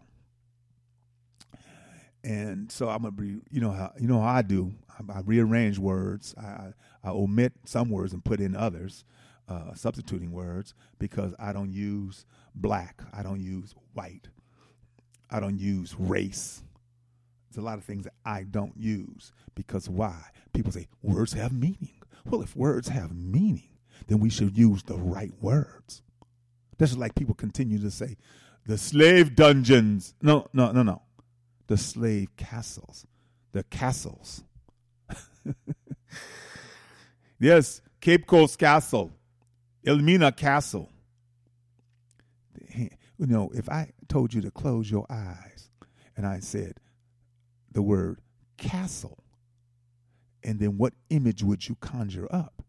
And so I'm gonna be, how I do. I rearrange words. I omit some words and put in others, substituting words, because I don't use black. I don't use white. I don't use race. There's a lot of things that I don't use, because why? People say words have meaning. Well, if words have meaning, then we should use the right words. That's like people continue to say the slave dungeons. No. The slave castles. The castles. Yes, Cape Coast Castle. Elmina Castle. If I told you to close your eyes and I said the word castle, and then what image would you conjure up?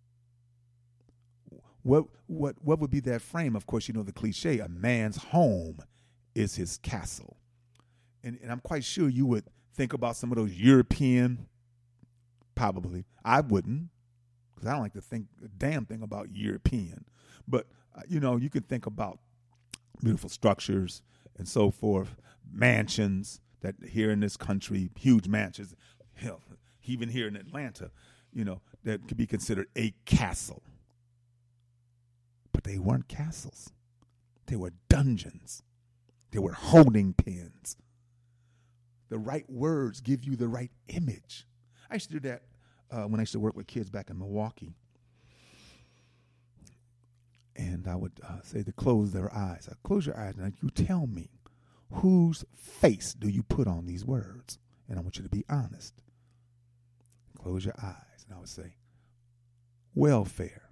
What would be that frame? Of course, the cliche, a man's home is his castle. And I'm quite sure you would think about some of those European, probably. I wouldn't, because I don't like to think a damn thing about European. But, you could think about beautiful structures and so forth, mansions that here in this country, huge mansions, hell, even here in Atlanta, that could be considered a castle. But they weren't castles. They were dungeons. They were holding pens. The right words give you the right image. I used to do that when I used to work with kids back in Milwaukee. And I would say to close their eyes. Close your eyes and you tell me, whose face do you put on these words? And I want you to be honest. Close your eyes. And I would say, welfare.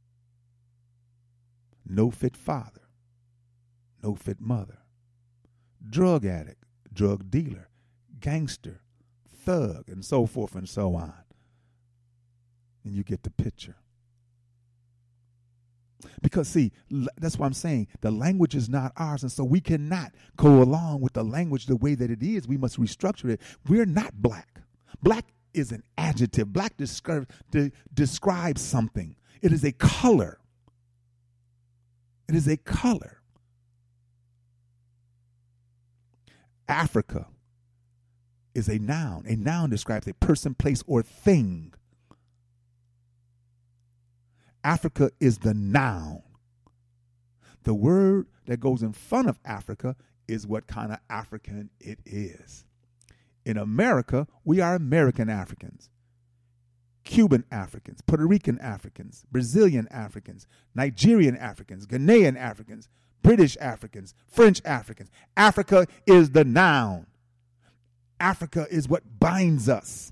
No fit father. No fit mother. Drug addict. Drug dealer. Gangster, thug, and so forth and so on. And you get the picture. Because, see, that's what I'm saying. The language is not ours, and so we cannot go along with the language the way that it is. We must restructure it. We're not black. Black is an adjective. Black describes something. It is a color. It is a color. Africa is a noun. A noun describes a person, place, or thing. Africa is the noun. The word that goes in front of Africa is what kind of African it is. In America, we are American Africans, Cuban Africans, Puerto Rican Africans, Brazilian Africans, Nigerian Africans, Ghanaian Africans, British Africans, French Africans. Africa is the noun. Africa is what binds us.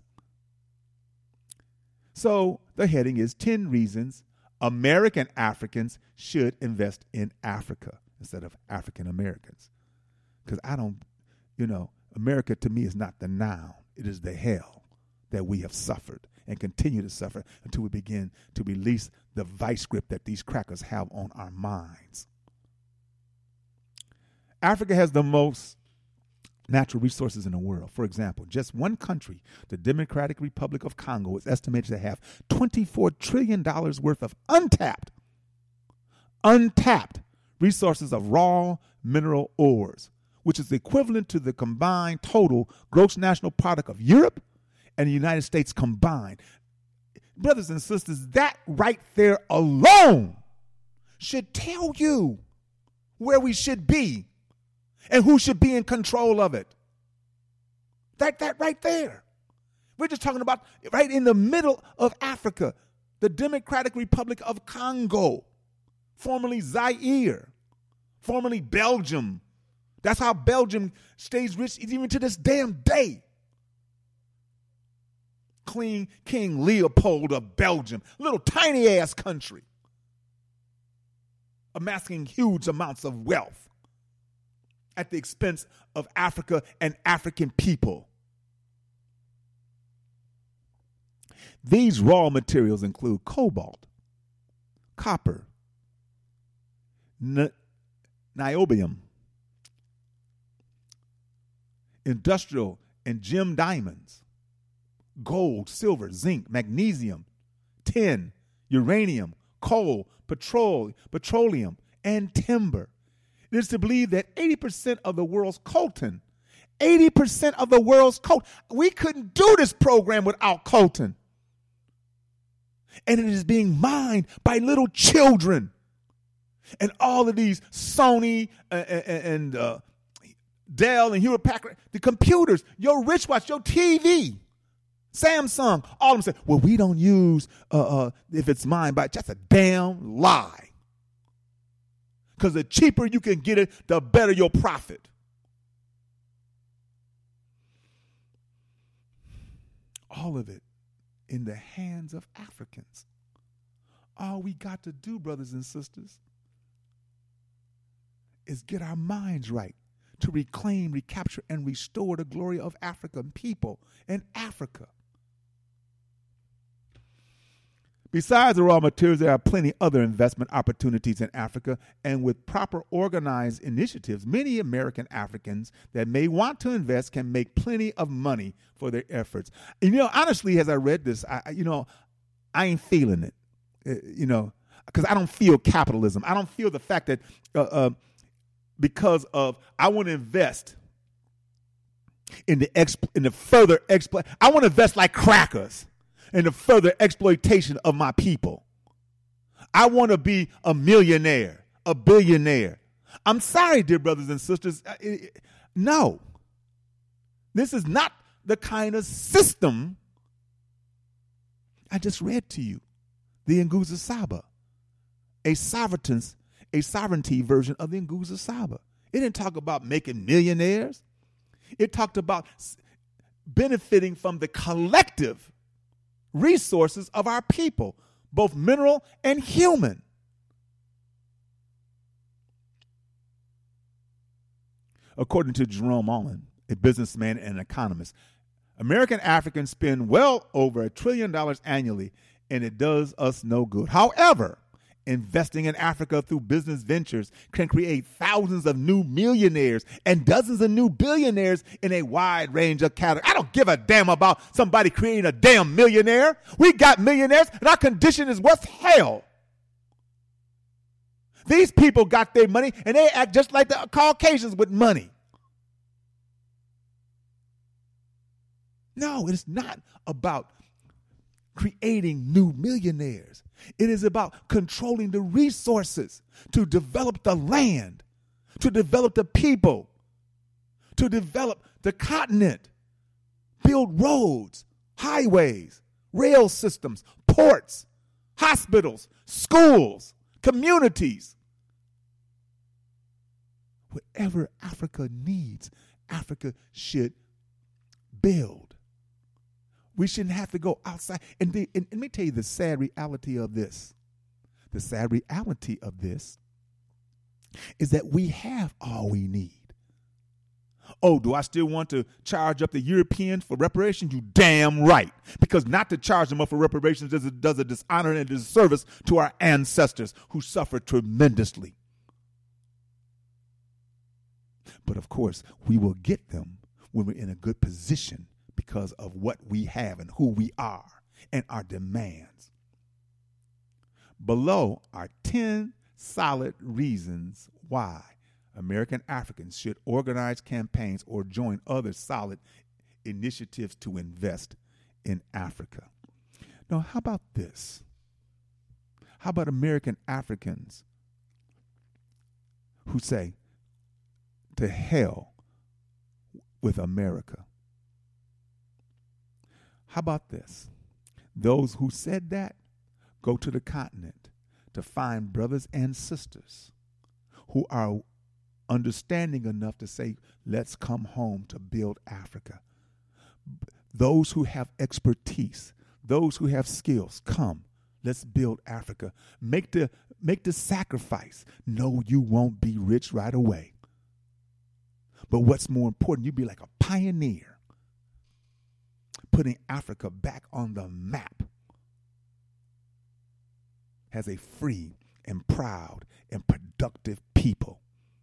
So the heading is 10 reasons American Africans should invest in Africa instead of African Americans. Because America to me is not the noun. It is the hell that we have suffered and continue to suffer until we begin to release the vice grip that these crackers have on our minds. Africa has the most natural resources in the world. For example, just one country, the Democratic Republic of Congo, is estimated to have $24 trillion worth of untapped resources of raw mineral ores, which is equivalent to the combined total gross national product of Europe and the United States combined. Brothers and sisters, that right there alone should tell you where we should be and who should be in control of it. That right there. We're just talking about right in the middle of Africa, the Democratic Republic of Congo, formerly Zaire, formerly Belgium. That's how Belgium stays rich even to this damn day. King Leopold of Belgium, little tiny ass country, amassing huge amounts of wealth at the expense of Africa and African people. These raw materials include cobalt, copper, niobium, industrial and gem diamonds, gold, silver, zinc, magnesium, tin, uranium, coal, petroleum, and timber. It is to believe that 80% of the world's coltan, 80% of the world's coltan, we couldn't do this program without coltan. And it is being mined by little children. And all of these Sony and Dell and Hewlett Packard, the computers, your wristwatch, your TV, Samsung, all of them say, well, we don't use if it's mined by, that's a damn lie. Because the cheaper you can get it, the better your profit. All of it in the hands of Africans. All we got to do, brothers and sisters, is get our minds right to reclaim, recapture, and restore the glory of African people and Africa. Besides the raw materials, there are plenty other investment opportunities in Africa, and with proper organized initiatives, many American Africans that may want to invest can make plenty of money for their efforts. And, honestly, as I read this, I ain't feeling it, because I don't feel capitalism. I don't feel the fact that because of I want to invest in the further I want to invest like crackers in the further exploitation of my people. I want to be a millionaire, a billionaire. I'm sorry, dear brothers and sisters. No. This is not the kind of system I just read to you. The Nguzo Saba, a sovereignty version of the Nguzo Saba. It didn't talk about making millionaires. It talked about benefiting from the collective resources of our people, both mineral and human. According to Jerome Allen, a businessman and an economist, American Africans spend well over $1 trillion annually, and it does us no good. However, investing in Africa through business ventures can create thousands of new millionaires and dozens of new billionaires in a wide range of categories. I don't give a damn about somebody creating a damn millionaire. We got millionaires, and our condition is worth hell. These people got their money, and they act just like the Caucasians with money. No, it's not about creating new millionaires. It is about controlling the resources to develop the land, to develop the people, to develop the continent, build roads, highways, rail systems, ports, hospitals, schools, communities. Whatever Africa needs, Africa should build. We shouldn't have to go outside. And let me tell you the sad reality of this. The sad reality of this is that we have all we need. Oh, do I still want to charge up the Europeans for reparations? You damn right. Because not to charge them up for reparations does a dishonor and a disservice to our ancestors who suffered tremendously. But of course, we will get them when we're in a good position, because of what we have and who we are and our demands. Below are 10 solid reasons why American Africans should organize campaigns or join other solid initiatives to invest in Africa. Now, how about this? How about American Africans who say, to hell with America? How about this? Those who said that, go to the continent to find brothers and sisters who are understanding enough to say, let's come home to build Africa. Those who have expertise, those who have skills, come, let's build Africa. Make the sacrifice. No, you won't be rich right away. But what's more important, you be like a pioneer, putting Africa back on the map as a free and proud and productive people.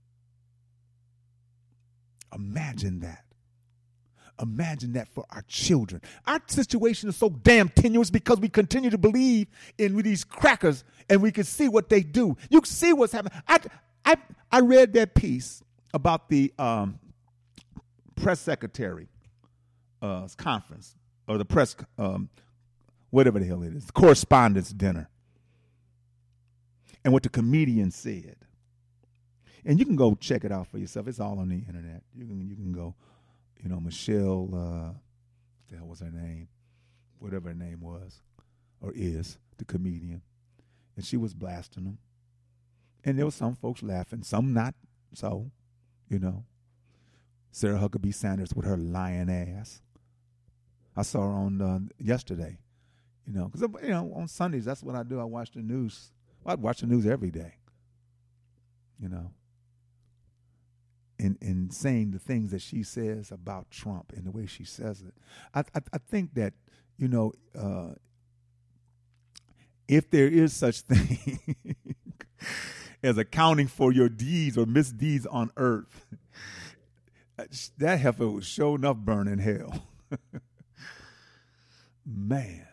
Imagine that. Imagine that for our children. Our situation is so damn tenuous because we continue to believe in these crackers, and we can see what they do. You can see what's happening. I read that piece about the press secretary conference, or the press, whatever the hell it is, correspondence dinner, and what the comedian said. And you can go check it out for yourself. It's all on the internet. You can go, Michelle, what the hell was her name? Whatever her name was or is, the comedian. And she was blasting them. And there were some folks laughing, some not so, Sarah Huckabee Sanders with her lying ass. I saw her on yesterday, because, on Sundays, that's what I do. I watch the news. I watch the news every day, in saying the things that she says about Trump and the way she says it. I think that, if there is such thing as accounting for your deeds or misdeeds on earth, that heifer was sure enough burn in hell. Man.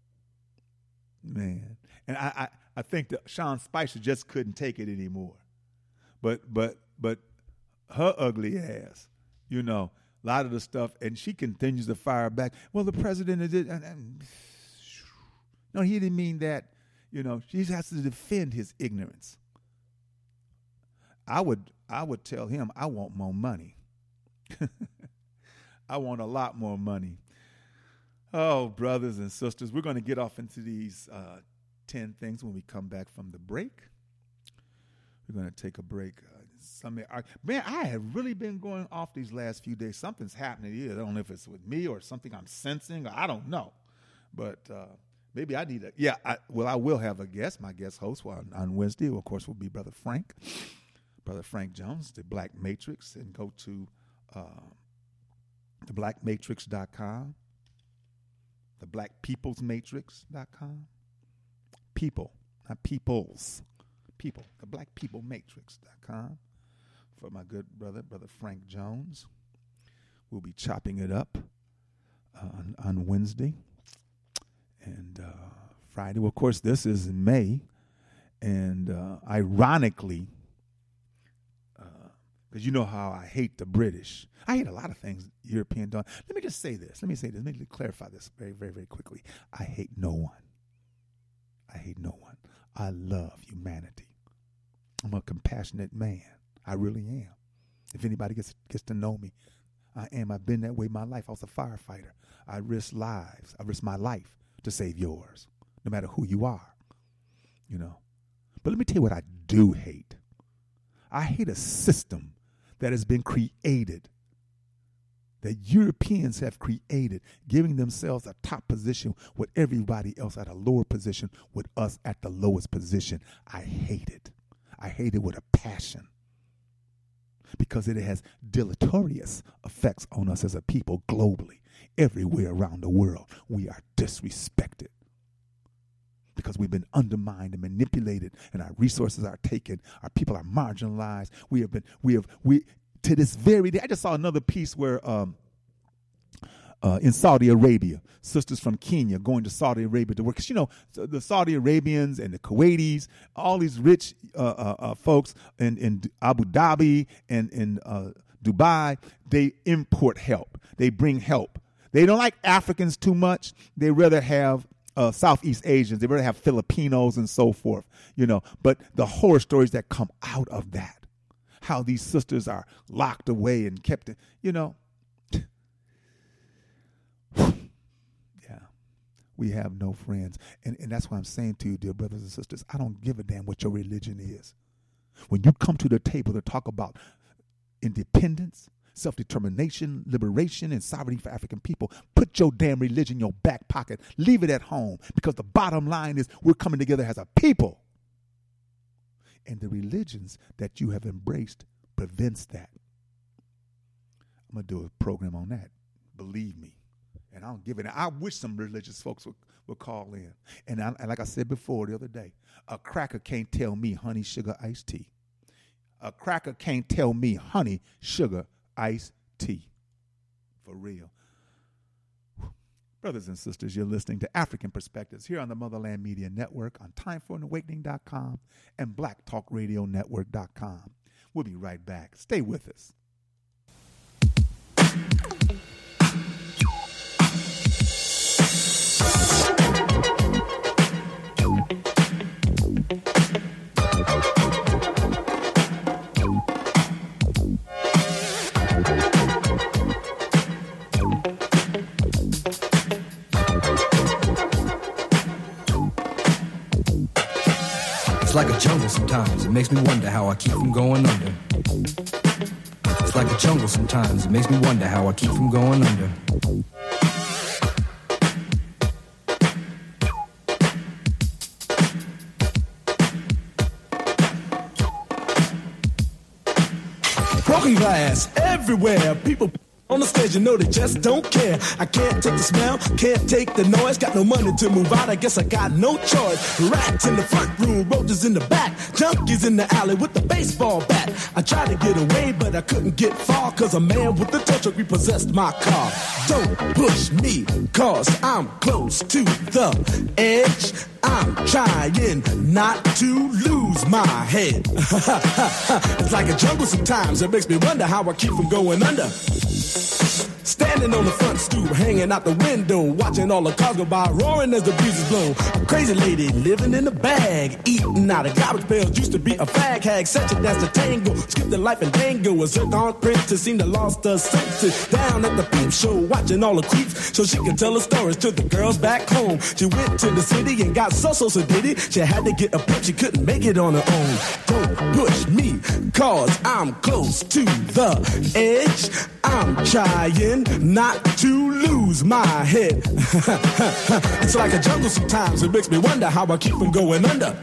And I think that Sean Spicer just couldn't take it anymore. But her ugly ass, a lot of the stuff, and she continues to fire back. Well, the president did, no, he didn't mean that. She has to defend his ignorance. I would tell him, I want more money. I want a lot more money. Oh, brothers and sisters, we're going to get off into these 10 things when we come back from the break. We're going to take a break. Man, I have really been going off these last few days. Something's happening here. I don't know if it's with me or something I'm sensing. I don't know. But maybe I need I will have a guest. My guest host on Wednesday, of course, will be Brother Frank Jones, the Black Matrix. And go to theblackmatrix.com, theblackpeoplesmatrix.com. People, not peoples. People, theblackpeoplematrix.com. For my good brother Frank Jones. We'll be chopping it up on Wednesday and Friday. Well, of course, this is in May, and ironically, because you know how I hate the British. I hate a lot of things European done. Let me just say this. Let me clarify this very, very, very quickly. I hate no one. I love humanity. I'm a compassionate man. I really am. If anybody gets to know me, I am. I've been that way my life. I was a firefighter. I risk lives. I risk my life to save yours, no matter who you are, But let me tell you what I do hate. I hate a system that has been created, that Europeans have created, giving themselves a top position with everybody else at a lower position, with us at the lowest position. I hate it. I hate it with a passion, because it has deleterious effects on us as a people globally. Everywhere around the world, we are disrespected because we've been undermined and manipulated, and our resources are taken. Our people are marginalized. We to this very day. I just saw another piece where in Saudi Arabia, sisters from Kenya going to Saudi Arabia to work. Because, the Saudi Arabians and the Kuwaitis, all these rich folks in Abu Dhabi and in Dubai, they import help. They bring help. They don't like Africans too much. They rather have Southeast Asians. They rather have Filipinos and so forth, But the horror stories that come out of that, how these sisters are locked away and kept in, Yeah. we have no friends. And that's why I'm saying to you, dear brothers and sisters, I don't give a damn what your religion is. When you come to the table to talk about independence, self-determination, liberation, and sovereignty for African people, put your damn religion in your back pocket. Leave it at home, because the bottom line is we're coming together as a people. And the religions that you have embraced prevents that. I'm going to do a program on that. Believe me. And I don't give it. I wish some religious folks would call in. And like I said before the other day, a cracker can't tell me honey, sugar, iced tea. A cracker can't tell me honey, sugar, iced tea. For real. Brothers and sisters, you're listening to African Perspectives here on the Motherland Media Network, on TimeForAnAwakening.com and BlackTalkRadioNetwork.com. We'll be right back. Stay with us. It's like a jungle sometimes, it makes me wonder how I keep from going under. It's like a jungle sometimes, it makes me wonder how I keep from going under. Broken glass everywhere, people on the stage, you know they just don't care. I can't take the smell, can't take the noise. Got no money to move out, I guess I got no choice. Rats in the front room, roaches in the back, junkies in the alley with the baseball bat. I tried to get away, but I couldn't get far, cause a man with a tow truck repossessed my car. Don't push me, cause I'm close to the edge. I'm trying not to lose my head. It's like a jungle sometimes, it makes me wonder how I keep from going under. Standing on the front stoop, hanging out the window, watching all the cars go by, roaring as the breeze is blown. A crazy lady living in a bag, eating out of garbage pails, used to be a fag hag, such a dance to tango, skip the life and dango. A zircon princess seemed to lost her senses, down at the peep show, watching all the creeps, so she could tell her stories to the girls back home. She went to the city and got so did it. She had to get a pimp, she couldn't make it on her own. Don't push me, cause I'm close to the edge. I'm trying not to lose my head. It's like a jungle sometimes, it makes me wonder how I keep from going under.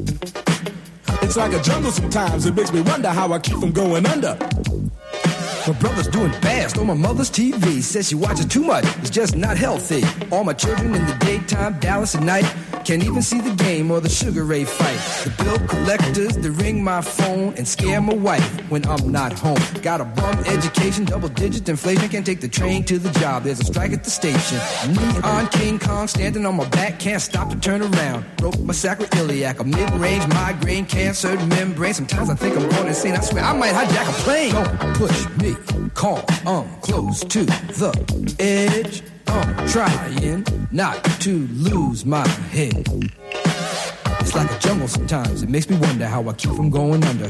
It's like a jungle sometimes, it makes me wonder how I keep from going under. My brother's doing fast on my mother's TV. Says she watches too much, it's just not healthy. All my children in the daytime, Dallas at night. Can't even see the game or the Sugar Ray fight. The bill collectors, they ring my phone and scare my wife when I'm not home. Got a bum education, double-digit inflation. Can't take the train to the job, there's a strike at the station. Neon King Kong standing on my back, can't stop to turn around. Broke my sacroiliac, a mid-range migraine, cancer membrane. Sometimes I think I'm going insane, I swear I might hijack a plane. Don't push me, call, I'm close to the edge. I'm trying not to lose my head. It's like a jungle sometimes, it makes me wonder how I keep from going under.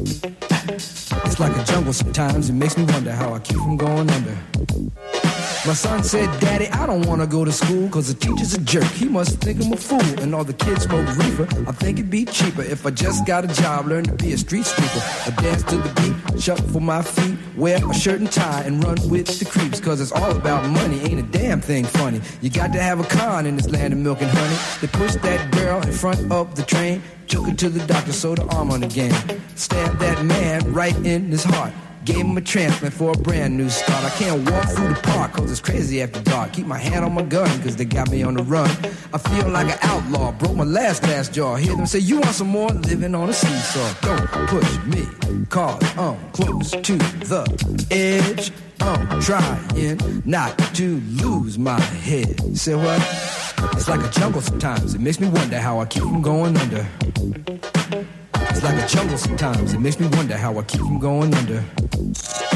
It's like a jungle sometimes, it makes me wonder how I keep from going under. My son said, Daddy, I don't want to go to school cause the teacher's a jerk. He must think I'm a fool and all the kids smoke reefer. I think it'd be cheaper if I just got a job, learn to be a street sweeper. I dance to the beat, shuffle my feet, wear a shirt and tie and run with the creeps. Cause it's all about money, ain't a damn thing funny. You got to have a con in this land of milk and honey. They pushed that girl in front of the train, took her to the doctor, sewed her arm on again. Stabbed that man right in his heart. Gave him a transplant for a brand new start. I can't walk through the park cause it's crazy after dark. Keep my hand on my gun cause they got me on the run. I feel like an outlaw, broke my last glass jaw. Hear them say, you want some more? Living on a seesaw. Don't push me cause I'm close to the edge. I'm trying not to lose my head. You say what? It's like a jungle sometimes, it makes me wonder how I keep from going under. It's like a jungle sometimes, it makes me wonder how I keep from going under. A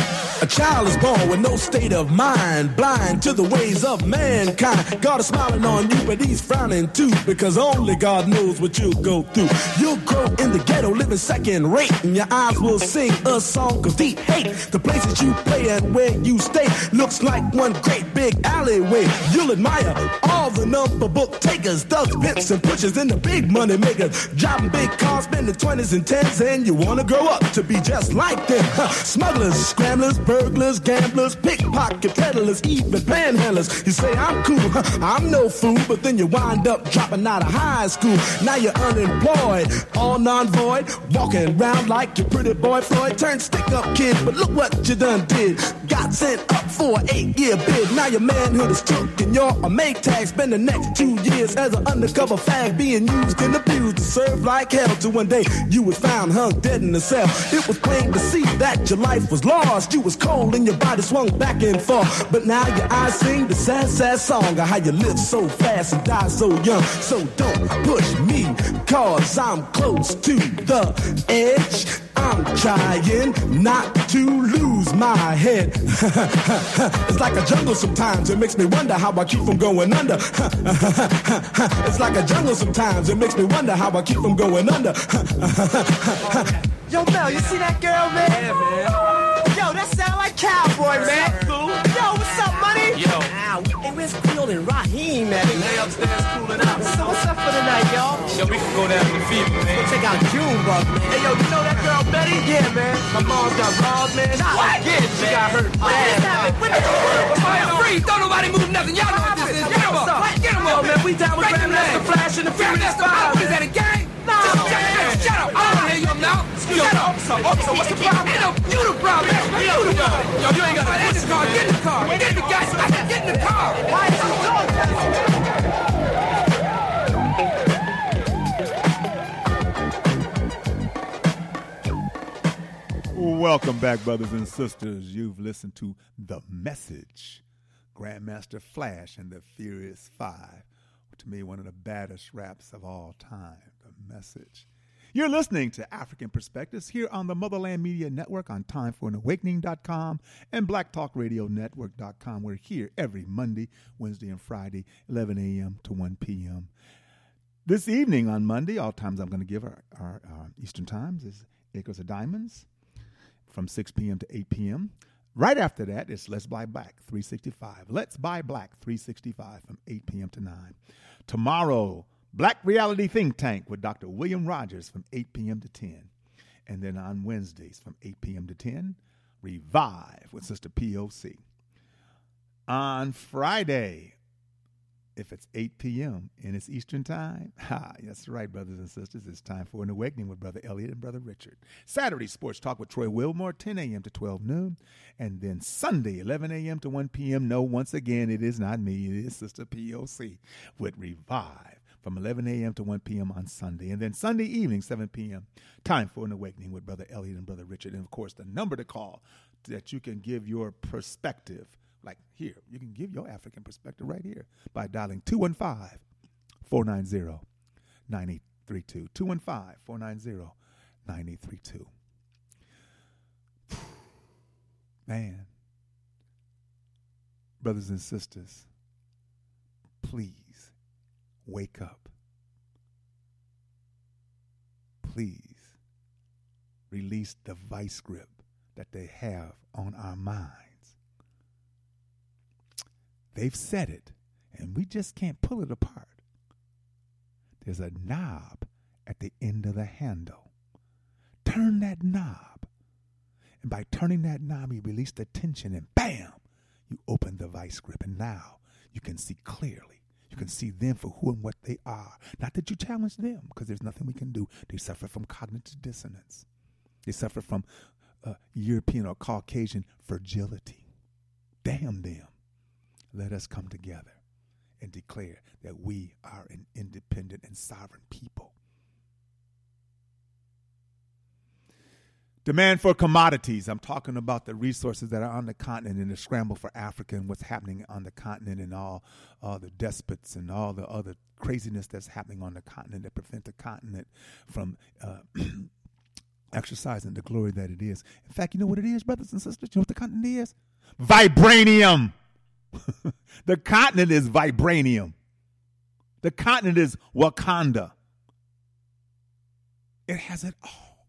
A child is born with no state of mind, blind to the ways of mankind. God is smiling on you, but he's frowning too, because only God knows what you'll go through. You'll grow in the ghetto, living second rate, and your eyes will sing a song of deep hate. The places you play and where you stay looks like one great big alleyway. You'll admire all the number book takers, thugs, pimps, and pushers, and the big money makers, driving big cars, spending 20s and 10s, and you wanna grow up to be just like them. Smugglers, scramblers, burglars, gamblers, pickpocket peddlers, even panhandlers. You say I'm cool, I'm no fool, but then you wind up dropping out of high school. Now you're unemployed, all non-void, walking around like your pretty boy Floyd. Turned stick-up kid, but look what you done did. Got sent up for an 8-year bid. Now your manhood is took and you're a Maytag. Spend the next 2 years as an undercover fag, being used and abused to serve like hell. Till one day you was found hung dead in a cell. It was plain to see that your life was lost. You was cold and your body swung back and forth. But now your eyes sing the sad, sad song of how you live so fast and die so young. So don't push me, cause I'm close to the edge. I'm trying not to lose my head. It's like a jungle sometimes. It makes me wonder how I keep from going under. It's like a jungle sometimes. It makes me wonder how I keep from going under. Yo, Mel, you see that girl, man? Yeah, man. Yo, that sound like Cowboy, man. Cool. Yo, what's up, money? Yo. Ow, hey, where's Quill and Raheem, man? They upstairs cooling out. So what's up for the night, y'all? Yo, we can go down to the fever, Go man. check out Junebug, man. Hey, yo, you know that girl Betty? Yeah, man. My mom got robbed, man. What? Yeah, she got hurt bad. Free, don't nobody move nothing. Y'all know what this is. Get him up. Get him Yo, up. man, we down with Grandmaster Flash and the Furious Five. What is that, a gang? No, man. Shut up. I don't want to hear you up now. Shut up. Officer, what's the problem? You the problem. You the problem. Yo, you ain't got to get in the car. Get in the car. Get in the gas. Get in the car. Why is he doing that? Welcome back, brothers and sisters. You've listened to The Message, Grandmaster Flash and the Furious Five. To me, one of the baddest raps of all time, The Message. You're listening to African Perspectives here on the Motherland Media Network on TimeForAnAwakening.com and BlackTalkRadioNetwork.com. We're here every Monday, Wednesday, and Friday, 11 a.m. to 1 p.m. This evening on Monday, all times I'm going to give our Eastern Times is Acres of Diamonds from 6 p.m. to 8 p.m. Right after that, it's Let's Buy Black 365. Let's Buy Black 365 from 8 p.m. to 9. Tomorrow, Black Reality Think Tank with Dr. William Rogers from 8 p.m. to 10. And then on Wednesdays from 8 p.m. to 10, Revive with Sister POC. On Friday, if it's 8 p.m. and it's Eastern Time, that's right, brothers and sisters, it's time for an awakening with Brother Elliot and Brother Richard. Saturday, Sports Talk with Troy Wilmore, 10 a.m. to 12 noon. And then Sunday, 11 a.m. to 1 p.m. No, once again, it is not me, it is Sister POC with Revive from 11 a.m. to 1 p.m. on Sunday. And then Sunday evening, 7 p.m., time for an awakening with Brother Elliot and Brother Richard. And, of course, the number to call that you can give your perspective. Like here, you can give your African perspective right here by dialing 215-490-9832. 215-490-9832. Man, brothers and sisters, please wake up. Please release the vice grip that they have on our minds. They've said it, and we just can't pull it apart. There's a knob at the end of the handle. Turn that knob. And by turning that knob, you release the tension, and bam, you open the vice grip. And now you can see clearly. You can see them for who and what they are. Not that you challenge them, because there's nothing we can do. They suffer from cognitive dissonance. They suffer from European or Caucasian fragility. Damn them. Let us come together and declare that we are an independent and sovereign people. Demand for commodities. I'm talking about the resources that are on the continent and the scramble for Africa and what's happening on the continent and all the despots and all the other craziness that's happening on the continent that prevent the continent from exercising the glory that it is. In fact, you know what it is, brothers and sisters? You know what the continent is? Vibranium. The continent is vibranium. The continent is Wakanda. It has it all.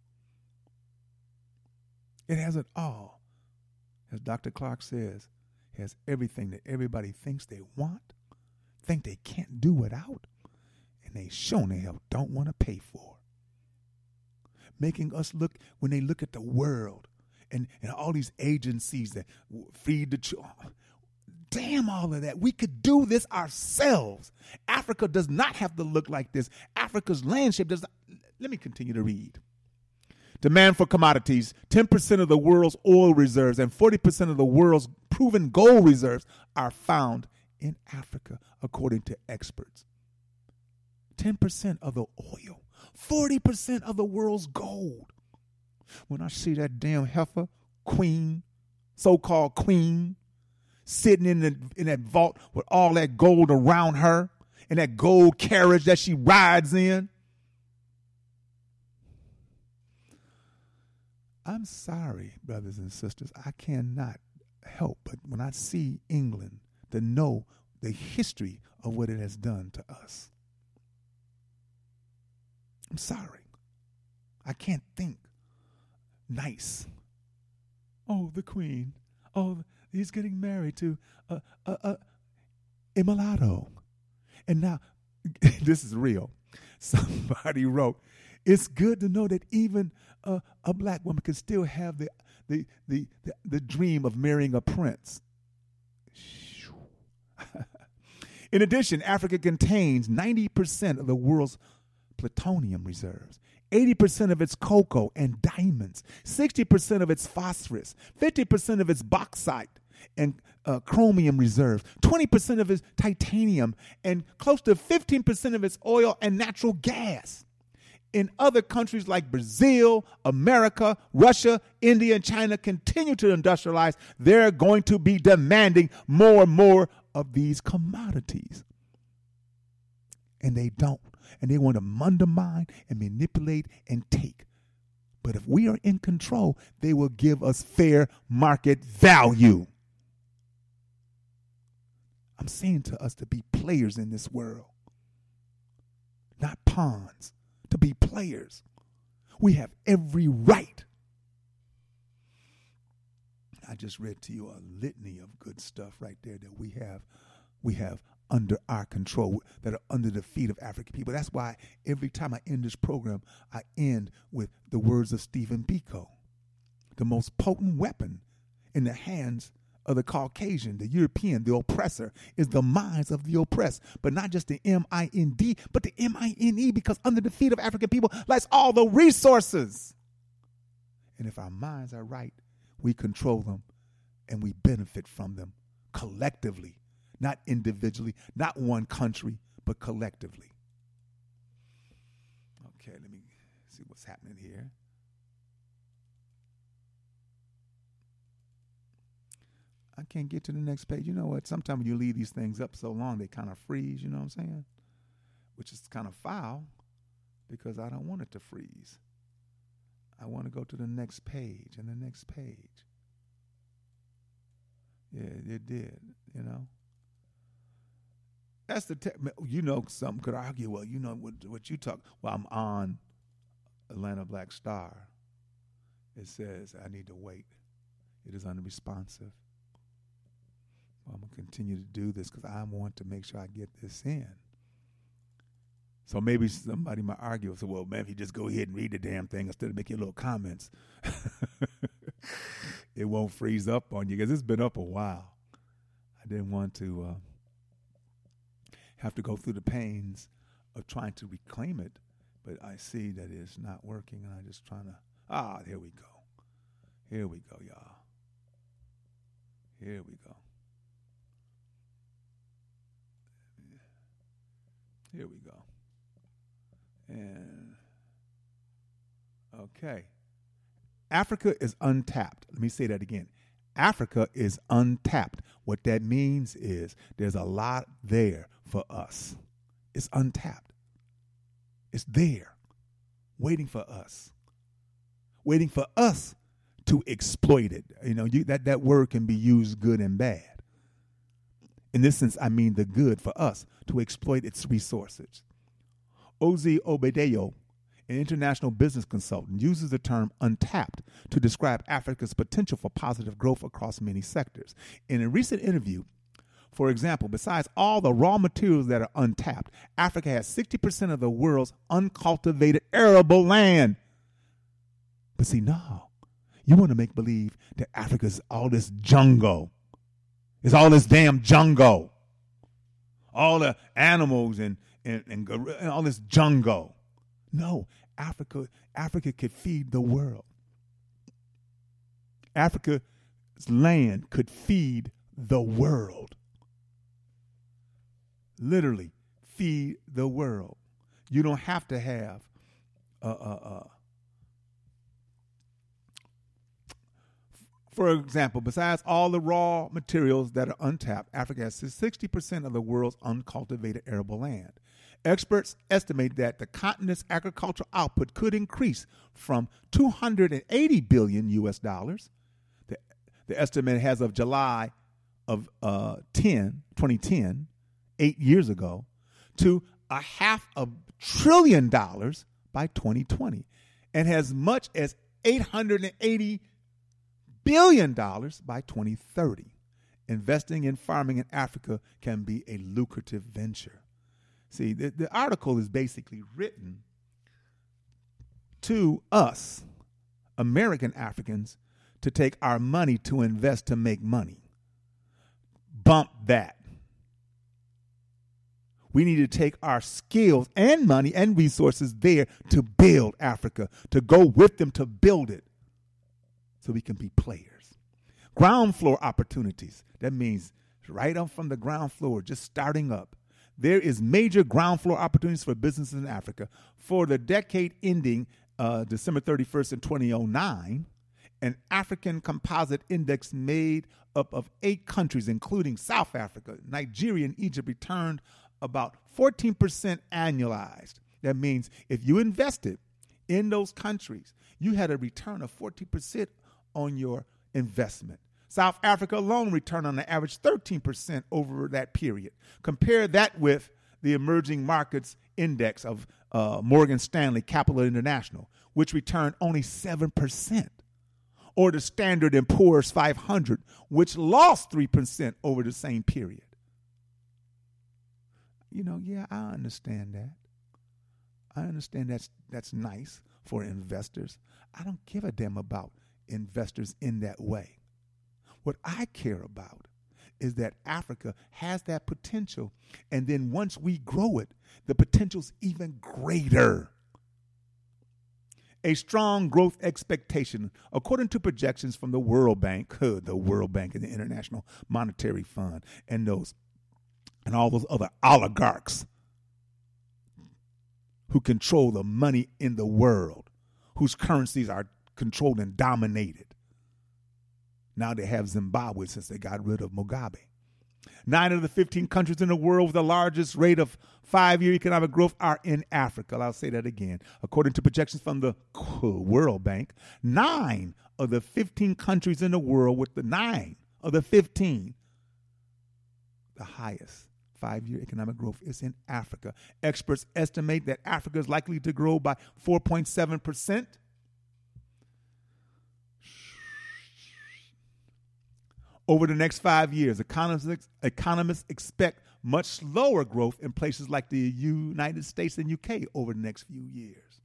It has it all. As Dr. Clark says, it has everything that everybody thinks they want, think they can't do without, and they sure in hell don't want to pay for. Making us look, when they look at the world and all these agencies that feed the children, damn all of that. We could do this ourselves. Africa does not have to look like this. Africa's landscape does not. Let me continue to read. Demand for commodities, 10% of the world's oil reserves and 40% of the world's proven gold reserves are found in Africa, according to experts. 10% of the oil, 40% of the world's gold. When I see that damn heifer, queen, so-called queen, sitting in that vault with all that gold around her and that gold carriage that she rides in, I'm sorry, brothers and sisters, I cannot help but when I see England to know the history of what it has done to us. I'm sorry. I can't think nice. Oh, the Queen. Oh, he's getting married to a mulatto. And now, this is real. Somebody wrote, it's good to know that even a black woman can still have the dream of marrying a prince. In addition, Africa contains 90% of the world's plutonium reserves, 80% of its cocoa and diamonds, 60% of its phosphorus, 50% of its bauxite and chromium reserves, 20% of its titanium, and close to 15% of its oil and natural gas. In other countries like Brazil, America, Russia, India, and China continue to industrialize, they're going to be demanding more and more of these commodities. And they don't. And they want to undermine and manipulate and take. But if we are in control, they will give us fair market value. I'm saying to us to be players in this world, not pawns, to be players. We have every right. I just read to you a litany of good stuff right there that we have under our control, that are under the feet of African people. That's why every time I end this program, I end with the words of Stephen Biko. The most potent weapon in the hands of the Caucasian, the European, the oppressor, is the minds of the oppressed. But not just the M-I-N-D, but the M-I-N-E, because under the feet of African people lies all the resources. And if our minds are right, we control them and we benefit from them collectively. Not individually, not one country, but collectively. Okay, let me see what's happening here. I can't get to the next page. You know what? Sometimes when you leave these things up so long, they kind of freeze, you know what I'm saying? Which is kind of foul because I don't want it to freeze. I want to go to the next page and the next page. Yeah, it did, you know. That's the you know, some could argue, well, you know what you talk. Well, I'm on Atlanta Black Star. It says I need to wait. It is unresponsive. Well, I'm going to continue to do this because I want to make sure I get this in. So maybe somebody might argue, so, well, man, if you just go ahead and read the damn thing instead of making little comments, it won't freeze up on you because it's been up a while. I didn't want to have to go through the pains of trying to reclaim it, but I see that it's not working, and I'm just trying to, here we go. Here we go, y'all. Here we go. Here we go. And, okay. Africa is untapped. Let me say that again. Africa is untapped. What that means is there's a lot there for us. It's untapped. It's there, waiting for us. waiting for us to exploit it. You know, that word can be used good and bad. In this sense, I mean the good for us to exploit its resources. Ozi Obedeyo, an international business consultant, uses the term untapped to describe Africa's potential for positive growth across many sectors. In a recent interview, for example, besides all the raw materials that are untapped, Africa has 60% of the world's uncultivated arable land. But see, no, you want to make believe that Africa's all this jungle. It's all this damn jungle. All the animals and all this jungle. No, Africa could feed the world. Africa's land could feed the world. Literally, feed the world. You don't have to have For example, besides all the raw materials that are untapped, Africa has 60% of the world's uncultivated arable land. Experts estimate that the continent's agricultural output could increase from $280 billion US dollars, the estimate as of July of 2010, 8 years ago, to $500 billion by 2020, and as much as $880 billion by 2030. Investing in farming in Africa can be a lucrative venture. See, the article is basically written to us, American Africans, to take our money to invest to make money. Bump that. We need to take our skills and money and resources there to build Africa, to go with them to build it so we can be players. Ground floor opportunities. That means right up from the ground floor, just starting up. There is major ground floor opportunities for businesses in Africa. For the decade ending December 31st in 2009, an African composite index made up of 8 countries, including South Africa, Nigeria, and Egypt, returned about 14% annualized. That means if you invested in those countries, you had a return of 14% on your investment. South Africa alone returned on the average 13% over that period. Compare that with the emerging markets index of Morgan Stanley Capital International, which returned only 7%, or the Standard & Poor's 500, which lost 3% over the same period. You know, yeah, I understand that. I understand that's nice for investors. I don't give a damn about investors in that way. What I care about is that Africa has that potential, and then once we grow it, the potential's even greater. A strong growth expectation, according to projections from the World Bank and the International Monetary Fund, and all those other oligarchs who control the money in the world, whose currencies are controlled and dominated. Now they have Zimbabwe since they got rid of Mugabe. 9 of the 15 countries in the world with the largest rate of 5-year economic growth are in Africa. I'll say that again. According to projections from the World Bank, 9 of the 15 countries in the world with the 9 of the 15, the highest 5-year economic growth is in Africa. Experts estimate that Africa is likely to grow by 4.7%. Over the next 5 years, economists expect much slower growth in places like the United States and UK over the next few years.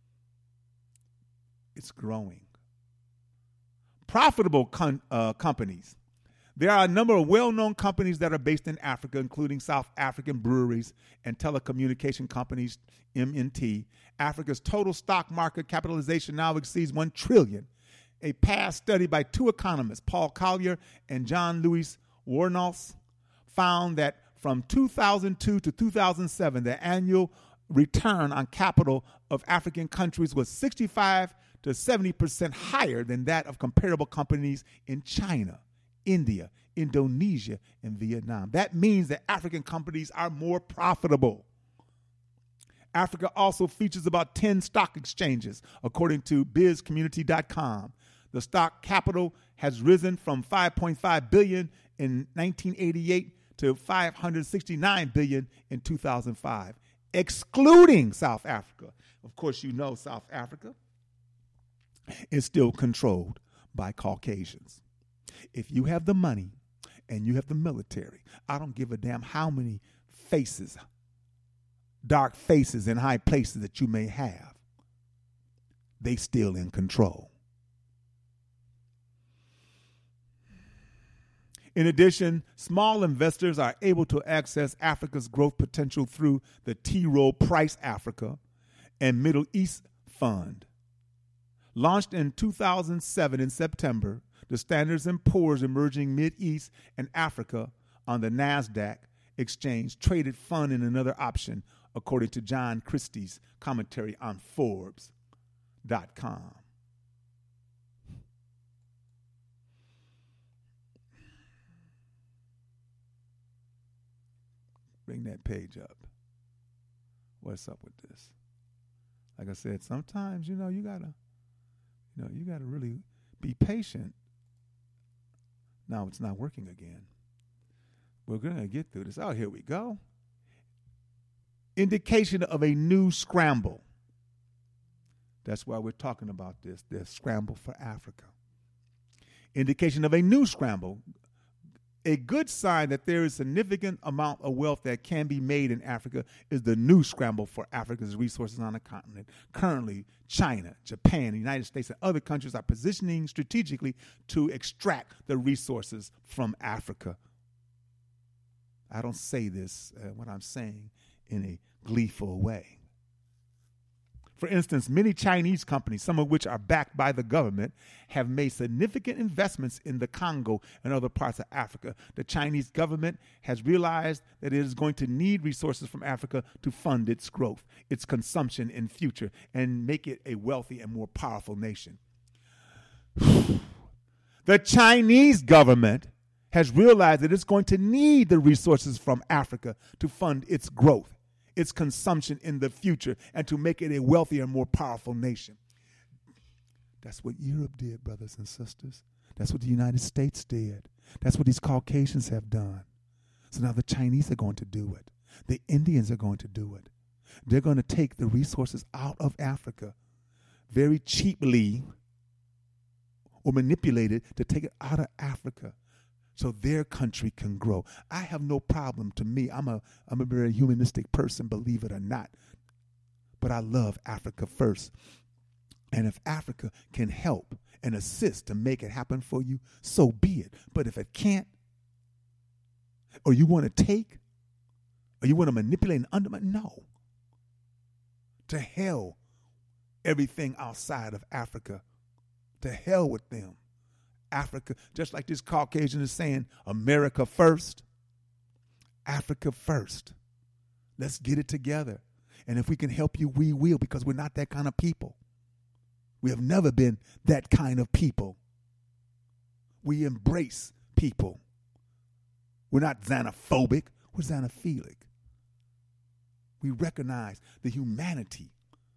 It's growing. Profitable companies. There are a number of well-known companies that are based in Africa, including South African breweries and telecommunication companies, MNT. Africa's total stock market capitalization now exceeds $1 trillion. A past study by 2 economists, Paul Collier and John Louis Warnoss, found that from 2002 to 2007, the annual return on capital of African countries was 65 to 70% higher than that of comparable companies in China, India, Indonesia, and Vietnam. That means that African companies are more profitable. Africa also features about 10 stock exchanges, according to bizcommunity.com. The stock capital has risen from $5.5 billion in 1988 to $569 billion in 2005, excluding South Africa. Of course, you know South Africa is still controlled by Caucasians. If you have the money and you have the military, I don't give a damn how many faces, dark faces in high places that you may have, they still in control. In addition, small investors are able to access Africa's growth potential through the T. Rowe Price Africa and Middle East Fund. Launched in 2007 in September, the Standard & Poor's Emerging Mid-East and Africa on the NASDAQ exchange traded fund in another option, according to John Christie's commentary on Forbes.com. Bring that page up. What's up with this? Like I said, sometimes, you gotta really be patient. Now it's not working again. We're gonna get through this. Oh, here we go. Indication of a new scramble. That's why we're talking about this. The scramble for Africa. Indication of a new scramble. A good sign that there is a significant amount of wealth that can be made in Africa is the new scramble for Africa's resources on the continent. Currently, China, Japan, the United States, and other countries are positioning strategically to extract the resources from Africa. I don't say this, what I'm saying, in a gleeful way. For instance, many Chinese companies, some of which are backed by the government, have made significant investments in the Congo and other parts of Africa. The Chinese government has realized that it is going to need resources from Africa to fund its growth, its consumption in future, and make it a wealthy and more powerful nation. The Chinese government has realized that it's going to need the resources from Africa to fund its growth, its consumption in the future, and to make it a wealthier and more powerful nation. That's what Europe did, brothers and sisters. That's what the United States did. That's what these Caucasians have done. So now the Chinese are going to do it. The Indians are going to do it. They're going to take the resources out of Africa very cheaply or manipulate it to take it out of Africa so their country can grow. I have no problem. To me, I'm a very humanistic person, believe it or not. But I love Africa first. And if Africa can help and assist to make it happen for you, so be it. But if it can't, or you want to take, or you want to manipulate and undermine, no. To hell, everything outside of Africa. To hell with them. Africa, just like this Caucasian is saying, America first, Africa first. Let's get it together. And if we can help you, we will, because we're not that kind of people. We have never been that kind of people. We embrace people. We're not xenophobic, we're xenophilic. We recognize the humanity.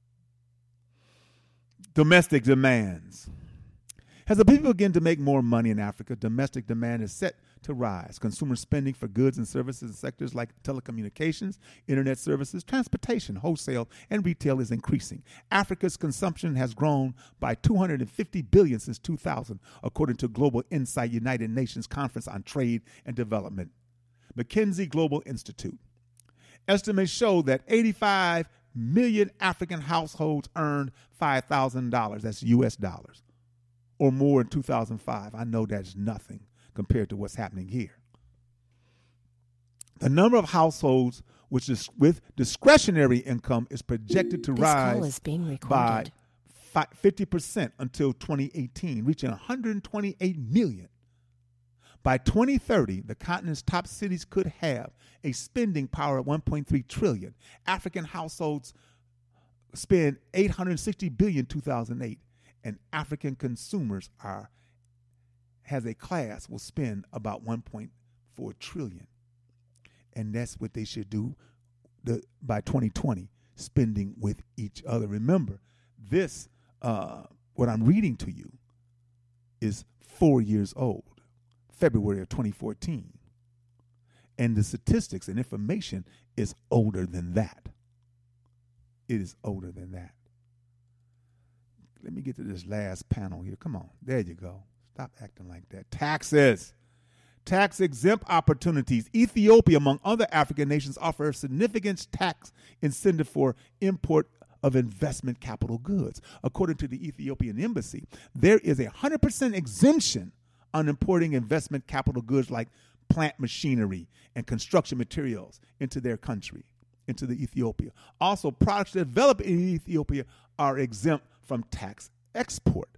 Domestic demands. As the people begin to make more money in Africa, domestic demand is set to rise. Consumer spending for goods and services in sectors like telecommunications, internet services, transportation, wholesale, and retail is increasing. Africa's consumption has grown by $250 billion since 2000, according to Global Insight United Nations Conference on Trade and Development. McKinsey Global Institute. Estimates show that 85 million African households earned $5,000, that's U.S. dollars, or more in 2005. I know that's nothing compared to what's happening here. The number of households with discretionary income is projected to rise by 50% until 2018, reaching 128 million. By 2030, the continent's top cities could have a spending power of $1.3 trillion. African households spend $860 billion in 2008. And African consumers has a class will spend about $1.4 trillion. And that's what they should do by 2020, spending with each other. Remember, this, what I'm reading to you, is 4 years old, February of 2014. And the statistics and information is older than that. It is older than that. Let me get to this last panel here. Come on. There you go. Stop acting like that. Taxes. Tax-exempt opportunities. Ethiopia, among other African nations, offers significant tax incentive for import of investment capital goods. According to the Ethiopian embassy, there is a 100% exemption on importing investment capital goods like plant machinery and construction materials into their country, into the Ethiopia. Also, products developed in Ethiopia are exempt from tax export.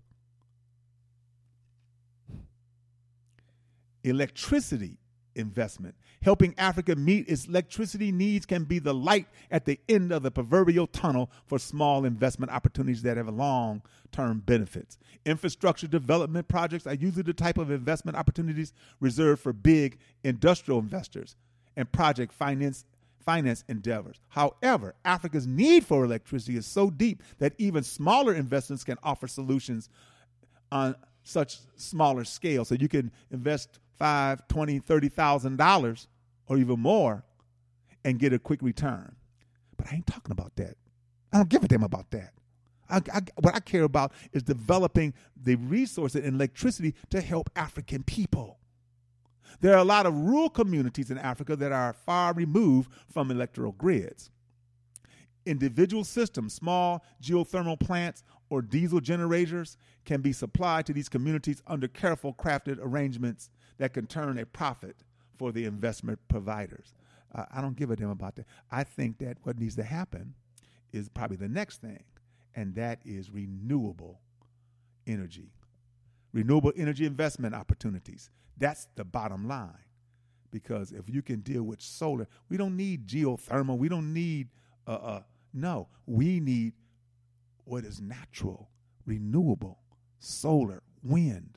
Electricity investment. Helping Africa meet its electricity needs can be the light at the end of the proverbial tunnel for small investment opportunities that have long-term benefits. Infrastructure development projects are usually the type of investment opportunities reserved for big industrial investors and project finance endeavors. However, Africa's need for electricity is so deep that even smaller investments can offer solutions on such smaller scale. So you can invest $5,000, $20,000, $30,000 or even more and get a quick return. But I ain't talking about that. I don't give a damn about that. What I care about is developing the resources and electricity to help African people. There are a lot of rural communities in Africa that are far removed from electrical grids. Individual systems, small geothermal plants, or diesel generators can be supplied to these communities under careful crafted arrangements that can turn a profit for the investment providers. I don't give a damn about that. I think that what needs to happen is probably the next thing, and that is renewable energy. Renewable energy investment opportunities. That's the bottom line. Because if you can deal with solar, we don't need geothermal. We don't need, no, we need what is natural, renewable, solar, wind,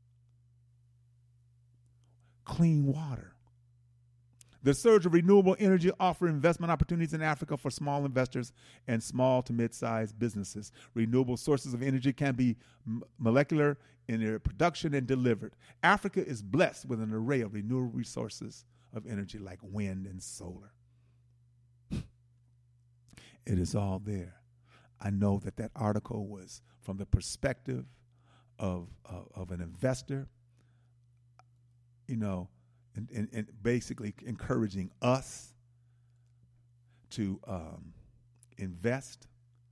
clean water. The surge of renewable energy offers investment opportunities in Africa for small investors and small to mid-sized businesses. Renewable sources of energy can be molecular in their production and delivered. Africa is blessed with an array of renewable resources of energy like wind and solar. It is all there. I know that article was from the perspective of an investor, and basically encouraging us to invest,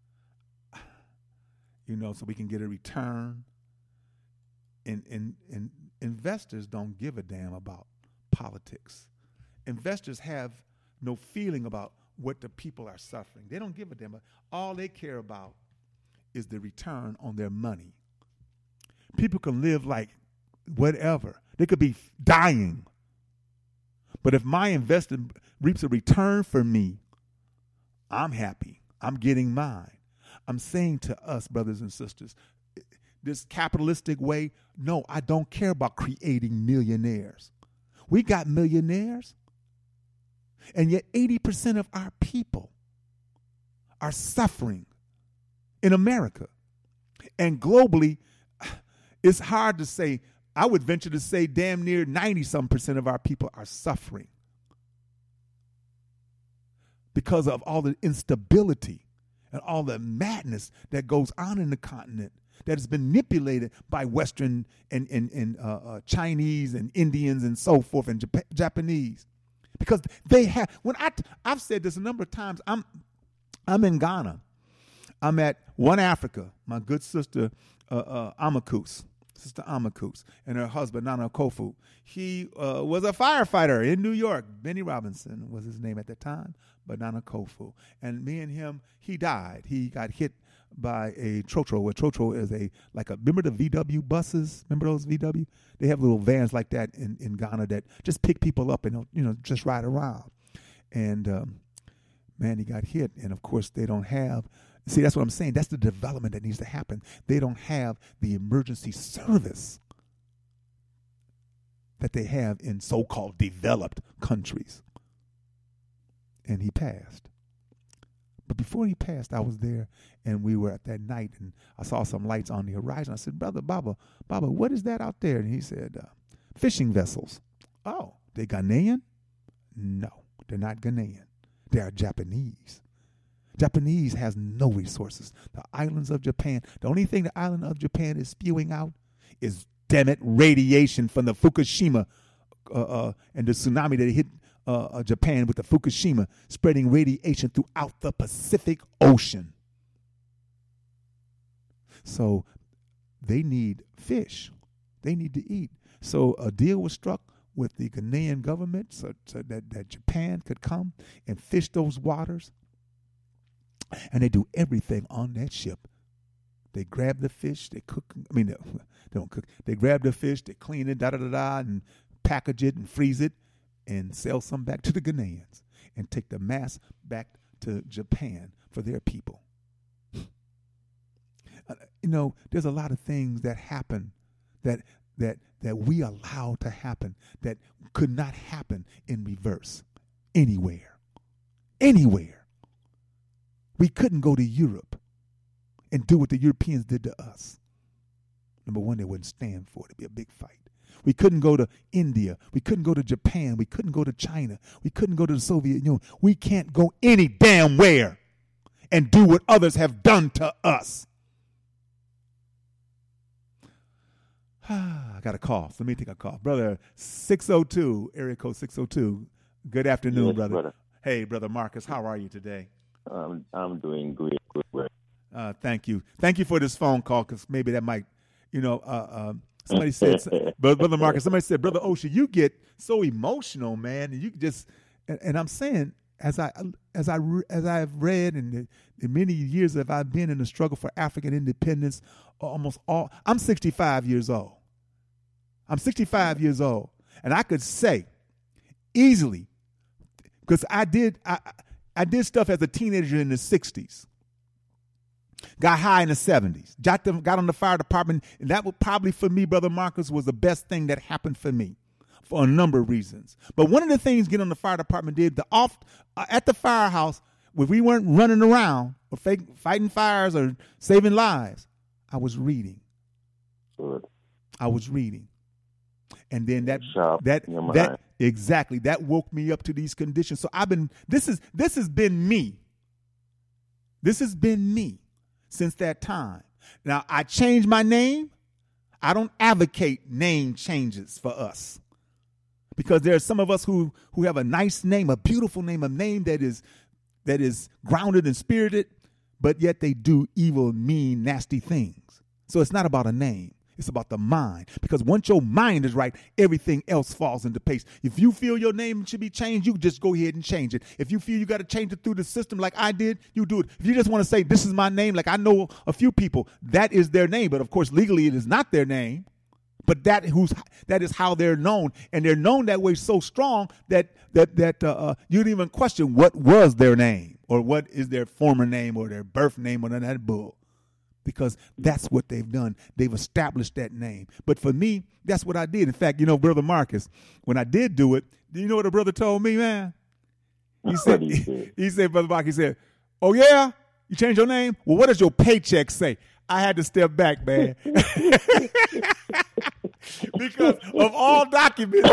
so we can get a return. And investors don't give a damn about politics. Investors have no feeling about what the people are suffering. They don't give a damn. All they care about is the return on their money. People can live like whatever. They could be dying. But if my investment reaps a return for me, I'm happy. I'm getting mine. I'm saying to us, brothers and sisters, this capitalistic way, no, I don't care about creating millionaires. We got millionaires. And yet 80% of our people are suffering in America. And globally, it's hard to say. I would venture to say damn near 90-some% of our people are suffering because of all the instability and all the madness that goes on in the continent that has been manipulated by Western and Chinese and Indians and so forth and Japanese. Because they have, I've said this a number of times, I'm in Ghana. I'm at One Africa, my good sister Sister Amakus, and her husband, Nana Kofu. He was a firefighter in New York. Benny Robinson was his name at the time, but Nana Kofu. And me and him, he died. He got hit by a Trotro. A Trotro is remember the VW buses? Remember those VW? They have little vans like that in Ghana that just pick people up and, just ride around. And, man, he got hit. And, of course, they don't have... See, that's what I'm saying. That's the development that needs to happen. They don't have the emergency service that they have in so-called developed countries. And he passed. But before he passed, I was there, and we were at that night, and I saw some lights on the horizon. I said, Brother Baba, what is that out there? And he said, fishing vessels. Oh, they Ghanaian? No, they're not Ghanaian. They are Japanese. Japanese has no resources. The islands of Japan, the only thing the island of Japan is spewing out is, damn it, radiation from the Fukushima and the tsunami that hit Japan with the Fukushima, spreading radiation throughout the Pacific Ocean. So they need fish. They need to eat. So a deal was struck with the Ghanaian government so that Japan could come and fish those waters. And they do everything on that ship. They grab the fish, they cook. I mean, they don't cook. They grab the fish, they clean it, and package it and freeze it, and sell some back to the Ghanaians, and take the mass back to Japan for their people. There's a lot of things that happen that we allow to happen that could not happen in reverse anywhere. We couldn't go to Europe and do what the Europeans did to us. Number one, they wouldn't stand for it. It'd be a big fight. We couldn't go to India. We couldn't go to Japan. We couldn't go to China. We couldn't go to the Soviet Union. We can't go any damn where and do what others have done to us. I got a call. So let me take a call. Brother 602, area code 602. Good afternoon, yes, brother. Hey, Brother Marcus, how are you today? I'm doing great. Good work. Thank you. Thank you for this phone call, because maybe that might, somebody said, Brother Marcus, somebody said, Brother Osha, you get so emotional, man. And you just, and I'm saying, as I've read and the many years that I've been in the struggle for African independence, I'm 65 years old. I'm 65 years old. And I could say easily, because I did stuff as a teenager in the 60s. Got high in the 70s. Got on the fire department. And that would probably, for me, Brother Marcus, was the best thing that happened for me for a number of reasons. But one of the things getting on the fire department did, at the firehouse, when we weren't running around or fighting fires or saving lives, I was reading. Good. I was reading. And then that woke me up to these conditions. So this has been me. This has been me since that time. Now, I changed my name. I don't advocate name changes for us, because there are some of us who have a nice name, a beautiful name, a name that is grounded and spirited, but yet they do evil, mean, nasty things. So it's not about a name. It's about the mind, because once your mind is right, everything else falls into place. If you feel your name should be changed, you just go ahead and change it. If you feel you got to change it through the system like I did, you do it. If you just want to say, this is my name, like I know a few people, that is their name. But of course, legally it is not their name. But that is how they're known. And they're known that way so strong that you don't even question what was their name or what is their former name or their birth name or none of that bull. Because that's what they've done. They've established that name. But for me, that's what I did. In fact, Brother Marcus, when I did do it, do you know what the brother told me, man? He said, Brother Marcus, he said, oh, yeah? You changed your name? Well, what does your paycheck say? I had to step back, man. Because of all documents,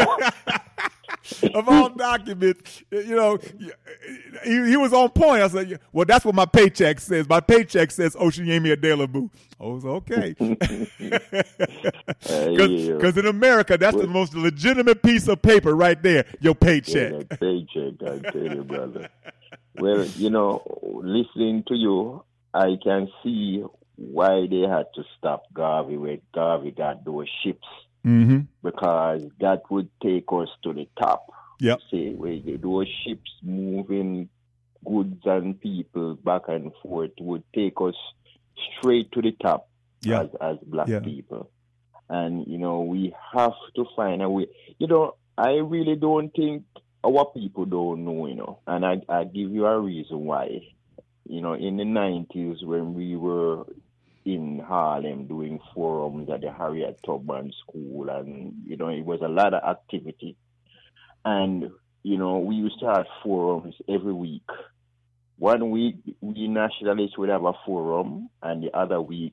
he was on point. I said, well, that's what my paycheck says. My paycheck says Oceaniemi Adelabu. I was okay. Because in America, that's the most legitimate piece of paper right there, your paycheck. Yeah, that paycheck, I tell you, brother. Well, listening to you, I can see why they had to stop Garvey when Garvey got those ships. Mm-hmm. Because that would take us to the top. Yep. See, where those ships moving goods and people back and forth would take us straight to the top. Yep. as black people. And, we have to find a way. I really don't think our people don't know, and I give you a reason why. In the 90s when we were in Harlem doing forums at the Harriet Tubman School, and it was a lot of activity, and we used to have forums every week, 1 week we nationalists would have a forum, and the other week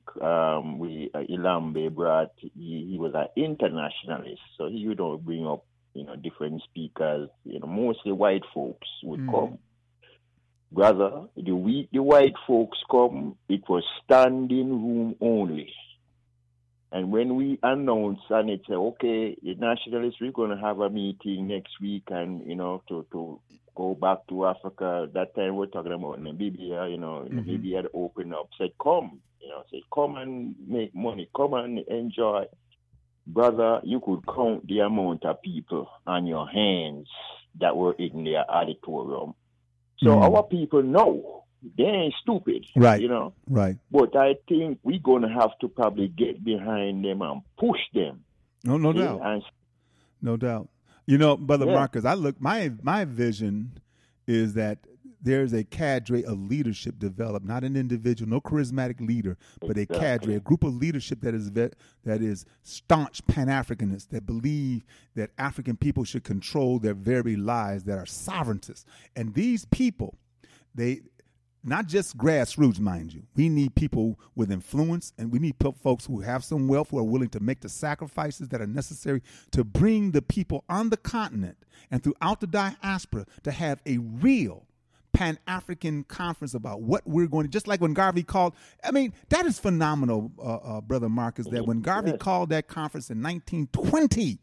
Ilambe brought he was an internationalist, so he would bring up different speakers, mostly white folks would come. Brother, the week the white folks come, it was standing room only. And when we announced and it said, okay, the nationalists, we're going to have a meeting next week and, to go back to Africa. That time we're talking about Namibia, Namibia had opened up, said, come and make money, come and enjoy. Brother, you could count the amount of people on your hands that were in their auditorium. So our people know. They ain't stupid, right? Right. But I think we're gonna have to probably get behind them and push them. No doubt. No doubt. Brother Marcus, my vision is that there's a cadre of leadership developed, not an individual, no charismatic leader, but a cadre, a group of leadership that is staunch Pan-Africanists, that believe that African people should control their very lives, that are sovereigntists. And these people, they not just grassroots, mind you. We need people with influence, and we need folks who have some wealth, who are willing to make the sacrifices that are necessary to bring the people on the continent and throughout the diaspora to have a real Pan-African conference about what we're going to, just like when Garvey called. I mean, that is phenomenal, Brother Marcus, that when Garvey called that conference in 1920,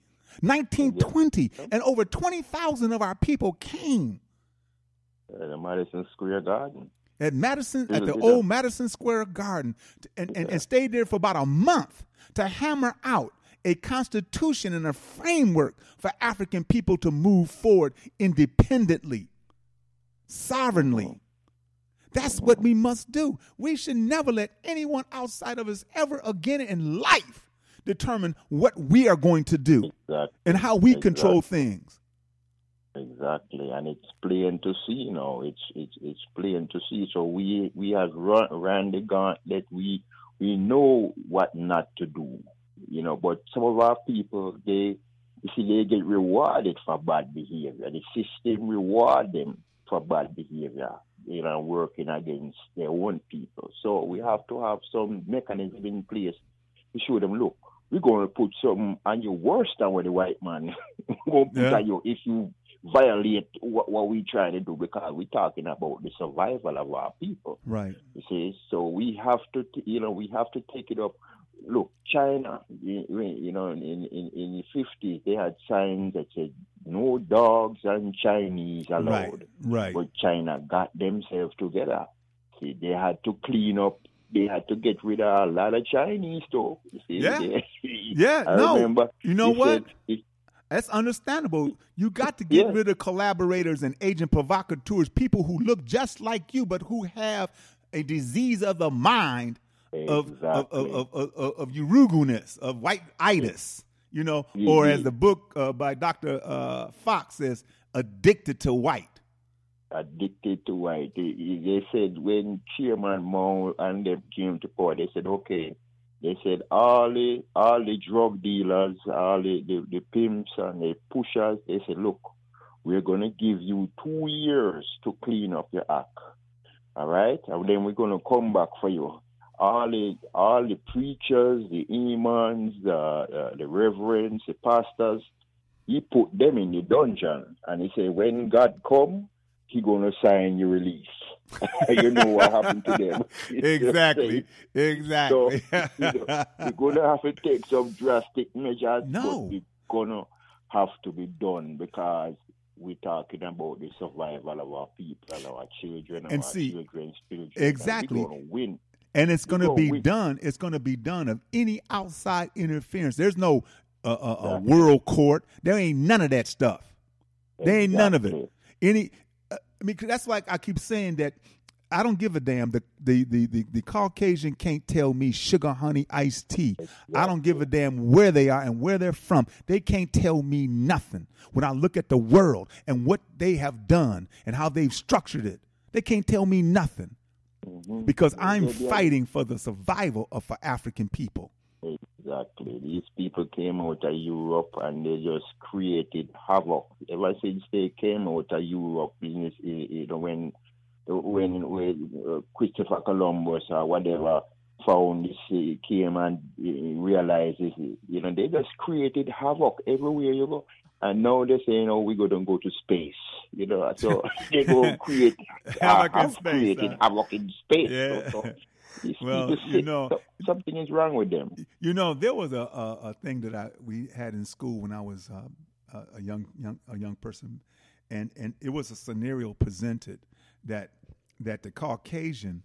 and over 20,000 of our people came. The Madison Square Garden. At the old Madison Square Garden, and stayed there for about a month to hammer out a constitution and a framework for African people to move forward independently, sovereignly. That's what we must do. We should never let anyone outside of us ever again in life determine what we are going to do and how we control things. Exactly, and it's plain to see. It's plain to see. So we have ran the gauntlet. We know what not to do. But some of our people, they get rewarded for bad behavior. The system reward them for bad behavior. Working against their own people. So we have to have some mechanism in place to show them, look, we're going to put something on you worse than what the white man will put on you if you violate what we try to do, because we're talking about the survival of our people. Right. You see, so we have to, we have to take it up. Look, China, in the 50s, they had signs that said no dogs and Chinese allowed. Right. But China got themselves together. See, they had to clean up. They had to get rid of a lot of Chinese stuff. You see? I remember. You know what? That's understandable. You got to get rid of collaborators and agent provocateurs, people who look just like you, but who have a disease of the mind of Uruguayness, of white-itis, or as the book by Dr. Fox says, addicted to white. Addicted to white. They said when Chairman Mao and them came to power, they said, okay, they said all the drug dealers, all the pimps and the pushers, they said, look, we're going to give you 2 years to clean up your act. All right? And then we're going to come back for you. All the preachers, the imams, the reverends, the pastors, he put them in the dungeon. And he said, when God come, he going to sign your release. You know what happened to them. Exactly. So, we're going to have to take some drastic measures. But it's going to have to be done because we're talking about the survival of our people, our children, and children's children. Exactly. We're going to win. And it's going to be done. It's going to be done of any outside interference. There's no world court. There ain't none of that stuff. There ain't none of it. That's why I keep saying that I don't give a damn. The Caucasian can't tell me sugar, honey, iced tea. I don't give a damn where they are and where they're from. They can't tell me nothing. When I look at the world and what they have done and how they've structured it, they can't tell me nothing. Because I'm fighting for the survival of African people. Exactly. These people came out of Europe and they just created havoc. Ever since they came out of Europe, when when Christopher Columbus or whatever found this, came and realized this, they just created havoc everywhere you go. And now they're saying, we're going to go to space, so they go create created havoc in space. Yeah. So something is wrong with them. There was a thing that we had in school when I was a young person, and it was a scenario presented that the Caucasian,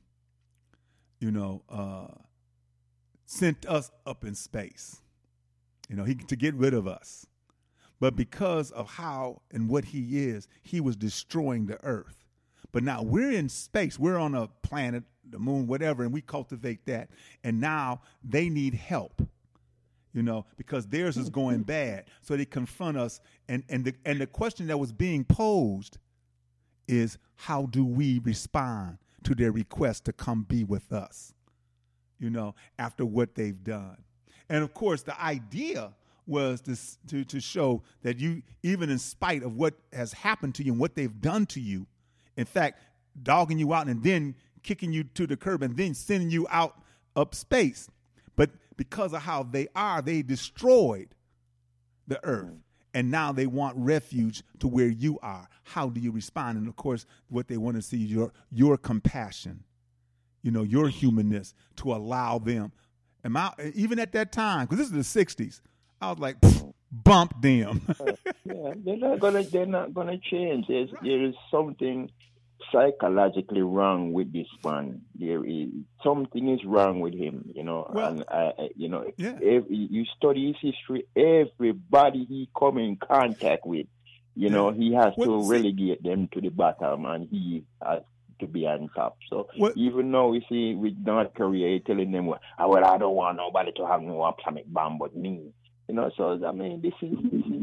sent us up in space, to get rid of us. But because of how and what he is, he was destroying the earth. But now we're in space. We're on a planet, the moon, whatever, and we cultivate that. And now they need help, because theirs is going bad. So they confront us. And the question that was being posed is, how do we respond to their request to come be with us, after what they've done? And, of course, the idea was to show that you, even in spite of what has happened to you and what they've done to you, in fact, dogging you out and then kicking you to the curb and then sending you out up space. But because of how they are, they destroyed the earth. And now they want refuge to where you are. How do you respond? And, of course, what they want to see is your compassion, your humanness, to allow them. And even at that time, because this is the 60s, I was like, bump them. Yeah, they're not gonna change. There is something psychologically wrong with this man. Something is wrong with him, Well, and if you study his history, everybody he come in contact with, he has to relegate them to the bottom, and he has to be on top. So even now we see with North Korea telling them, I don't want nobody to have no atomic bomb but me. So I mean, this is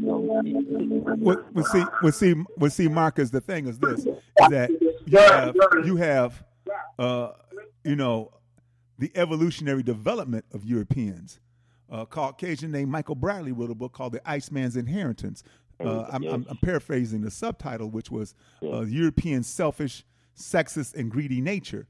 we see, Marcus. The thing is this: is that you have the evolutionary development of Europeans. Caucasian named Michael Bradley wrote a book called The Iceman's Inheritance. I'm paraphrasing the subtitle, which was European Selfish, Sexist, and Greedy Nature.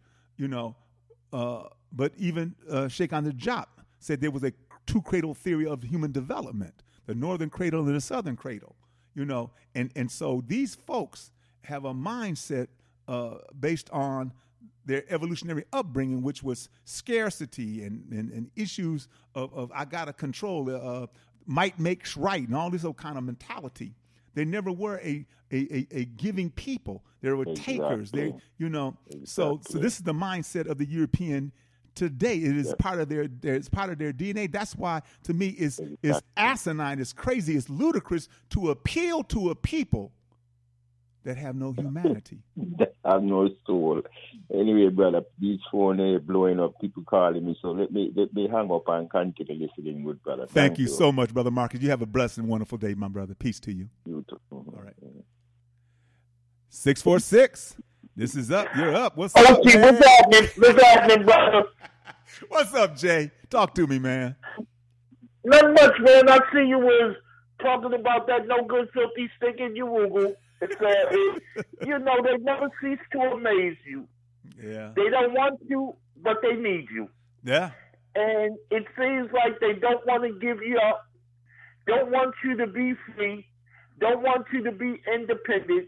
But even Sheikh Ahmad said there was a two-cradle theory of human development, the northern cradle and the southern cradle, and so these folks have a mindset based on their evolutionary upbringing, which was scarcity and issues of I gotta control, might makes right, and all this old kind of mentality. They never were a giving people. They were takers. They, so this is the mindset of the European today. It is part of their DNA. That's why, to me, is asinine, it's crazy, it's ludicrous to appeal to a people that have no humanity. That have no soul. Anyway, brother, these phone are blowing up. People calling me, so let me hang up and continue listening, good brother. Thank you so much, Brother Marcus. You have a blessed and wonderful day, my brother. Peace to you. You too. All right. 646. This is up. You're up. What's up, Jay? What's happening, brother? What's up, Jay? Talk to me, man. Not much, man. I see you was talking about that no good, filthy, stinking Urugu. They never cease to amaze you. Yeah. They don't want you, but they need you. Yeah. And it seems like they don't want to give you up, don't want you to be free, don't want you to be independent.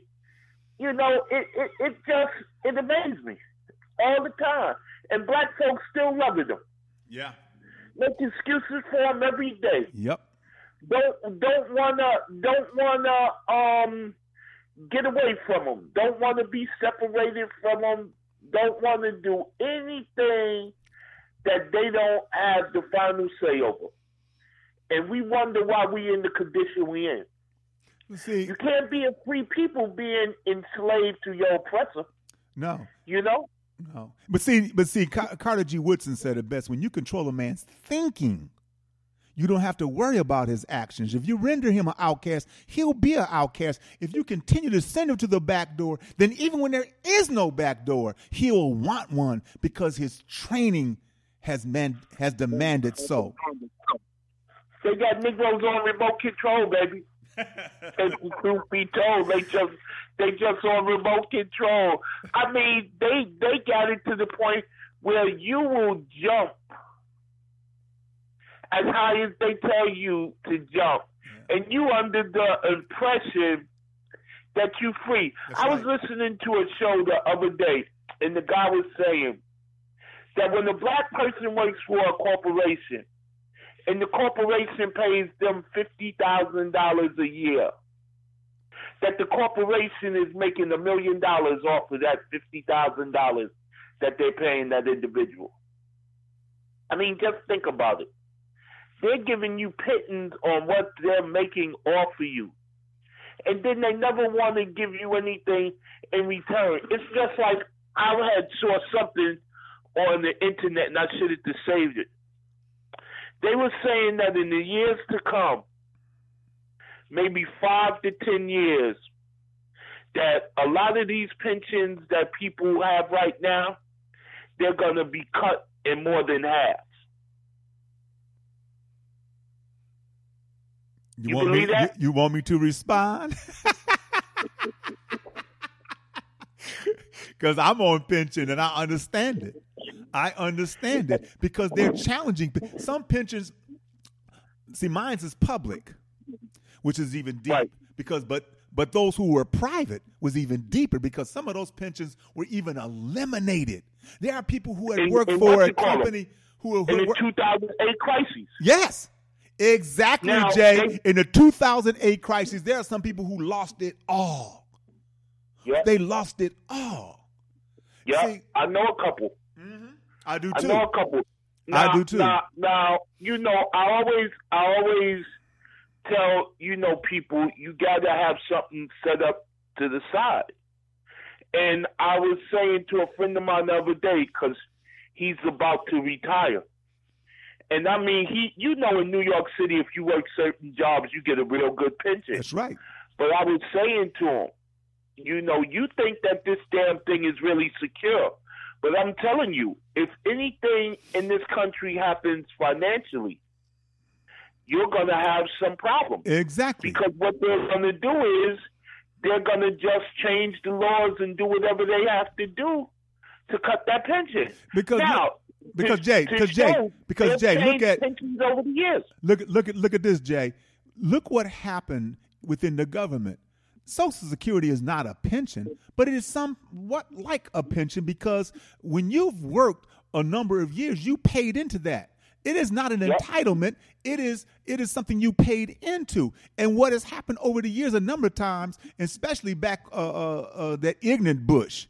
It amazes me all the time. And black folks still loving them. Yeah. Make excuses for them every day. Yep. Don't wanna get away from them. Don't want to be separated from them. Don't want to do anything that they don't have the final say over. And we wonder why we in the condition we in. See, you can't be a free people being enslaved to your oppressor. No. No. But see, Carter G. Woodson said it best. When you control a man's thinking, you don't have to worry about his actions. If you render him an outcast, he'll be an outcast. If you continue to send him to the back door, then even when there is no back door, he'll want one because his training has demanded so. They got Negroes on remote control, baby. And truth be told, they just They just on remote control. I mean, they got it to the point where you will jump as high as they tell you to jump, and you under the impression that you free. I was listening to a show the other day, and the guy was saying that when a black person works for a corporation, and the corporation pays them $50,000 a year, that the corporation is making $1 million off of that $50,000 that they're paying that individual. I mean, just think about it. They're giving you pittance on what they're making off of you. And then they never want to give you anything in return. It's just like I had saw something on the internet, and I should have saved it. They were saying that in the years to come, maybe 5 to 10 years, that a lot of these pensions that people have right now, they're going to be cut in more than half. You believe that? You want me to respond? Because I'm on pension and I understand it. I understand it because they're challenging. Some pensions, see, mine's is public, which is even deep. Right. Because, but those who were private was even deeper because some of those pensions were even eliminated. There are people who had worked for a company who in the 2008 crisis. Yes. Exactly, now, Jay. In the 2008 crisis, there are some people who lost it all. Yeah. They lost it all. Yeah, See, I know a couple. Mm-hmm. I do too. I know a couple. I do too. Now, you know, I always tell, you know, people, you got to have something set up to the side. And I was saying to a friend of mine the other day, because he's about to retire. And I mean, you know, in New York City, if you work certain jobs, you get a real good pension. That's right. But I was saying to him, you know, you think that this damn thing is really secure. But I'm telling you, if anything in this country happens financially, you're going to have some problems. Exactly. Because what they're going to do is they're going to just change the laws and do whatever they have to do to cut that pension. Because Jay, look at pensions over the years. Look at this, Jay. Look what happened within the government. Social Security is not a pension, but it is somewhat like a pension because when you've worked a number of years, you paid into that. It is not an entitlement. It is something you paid into. And what has happened over the years a number of times, especially back that ignorant Bush,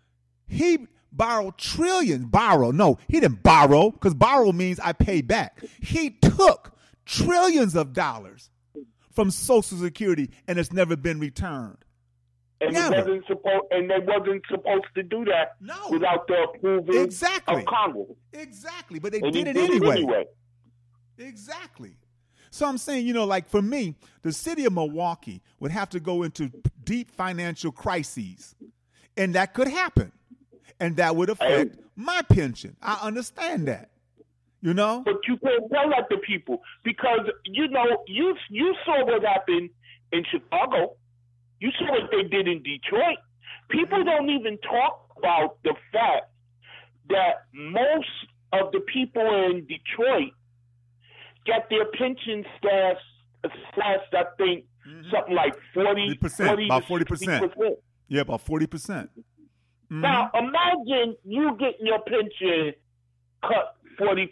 he borrowed trillions. He didn't borrow because borrow means I pay back. He took trillions of dollars from Social Security, and it's never been returned. And they wasn't supposed to do that without the approval of Congress. Exactly, but they did it anyway. Exactly. So I'm saying, you know, like for me, the city of Milwaukee would have to go into deep financial crises, and that could happen, and that would affect my pension. I understand that. You know? But you can't tell that to people because, you know, you saw what happened in Chicago. You saw what they did in Detroit. People don't even talk about the fact that most of the people in Detroit got their pension slashed, I think, something like 40%. About 40%. Yeah, about 40%. Mm-hmm. Now, imagine you getting your pension cut 40%.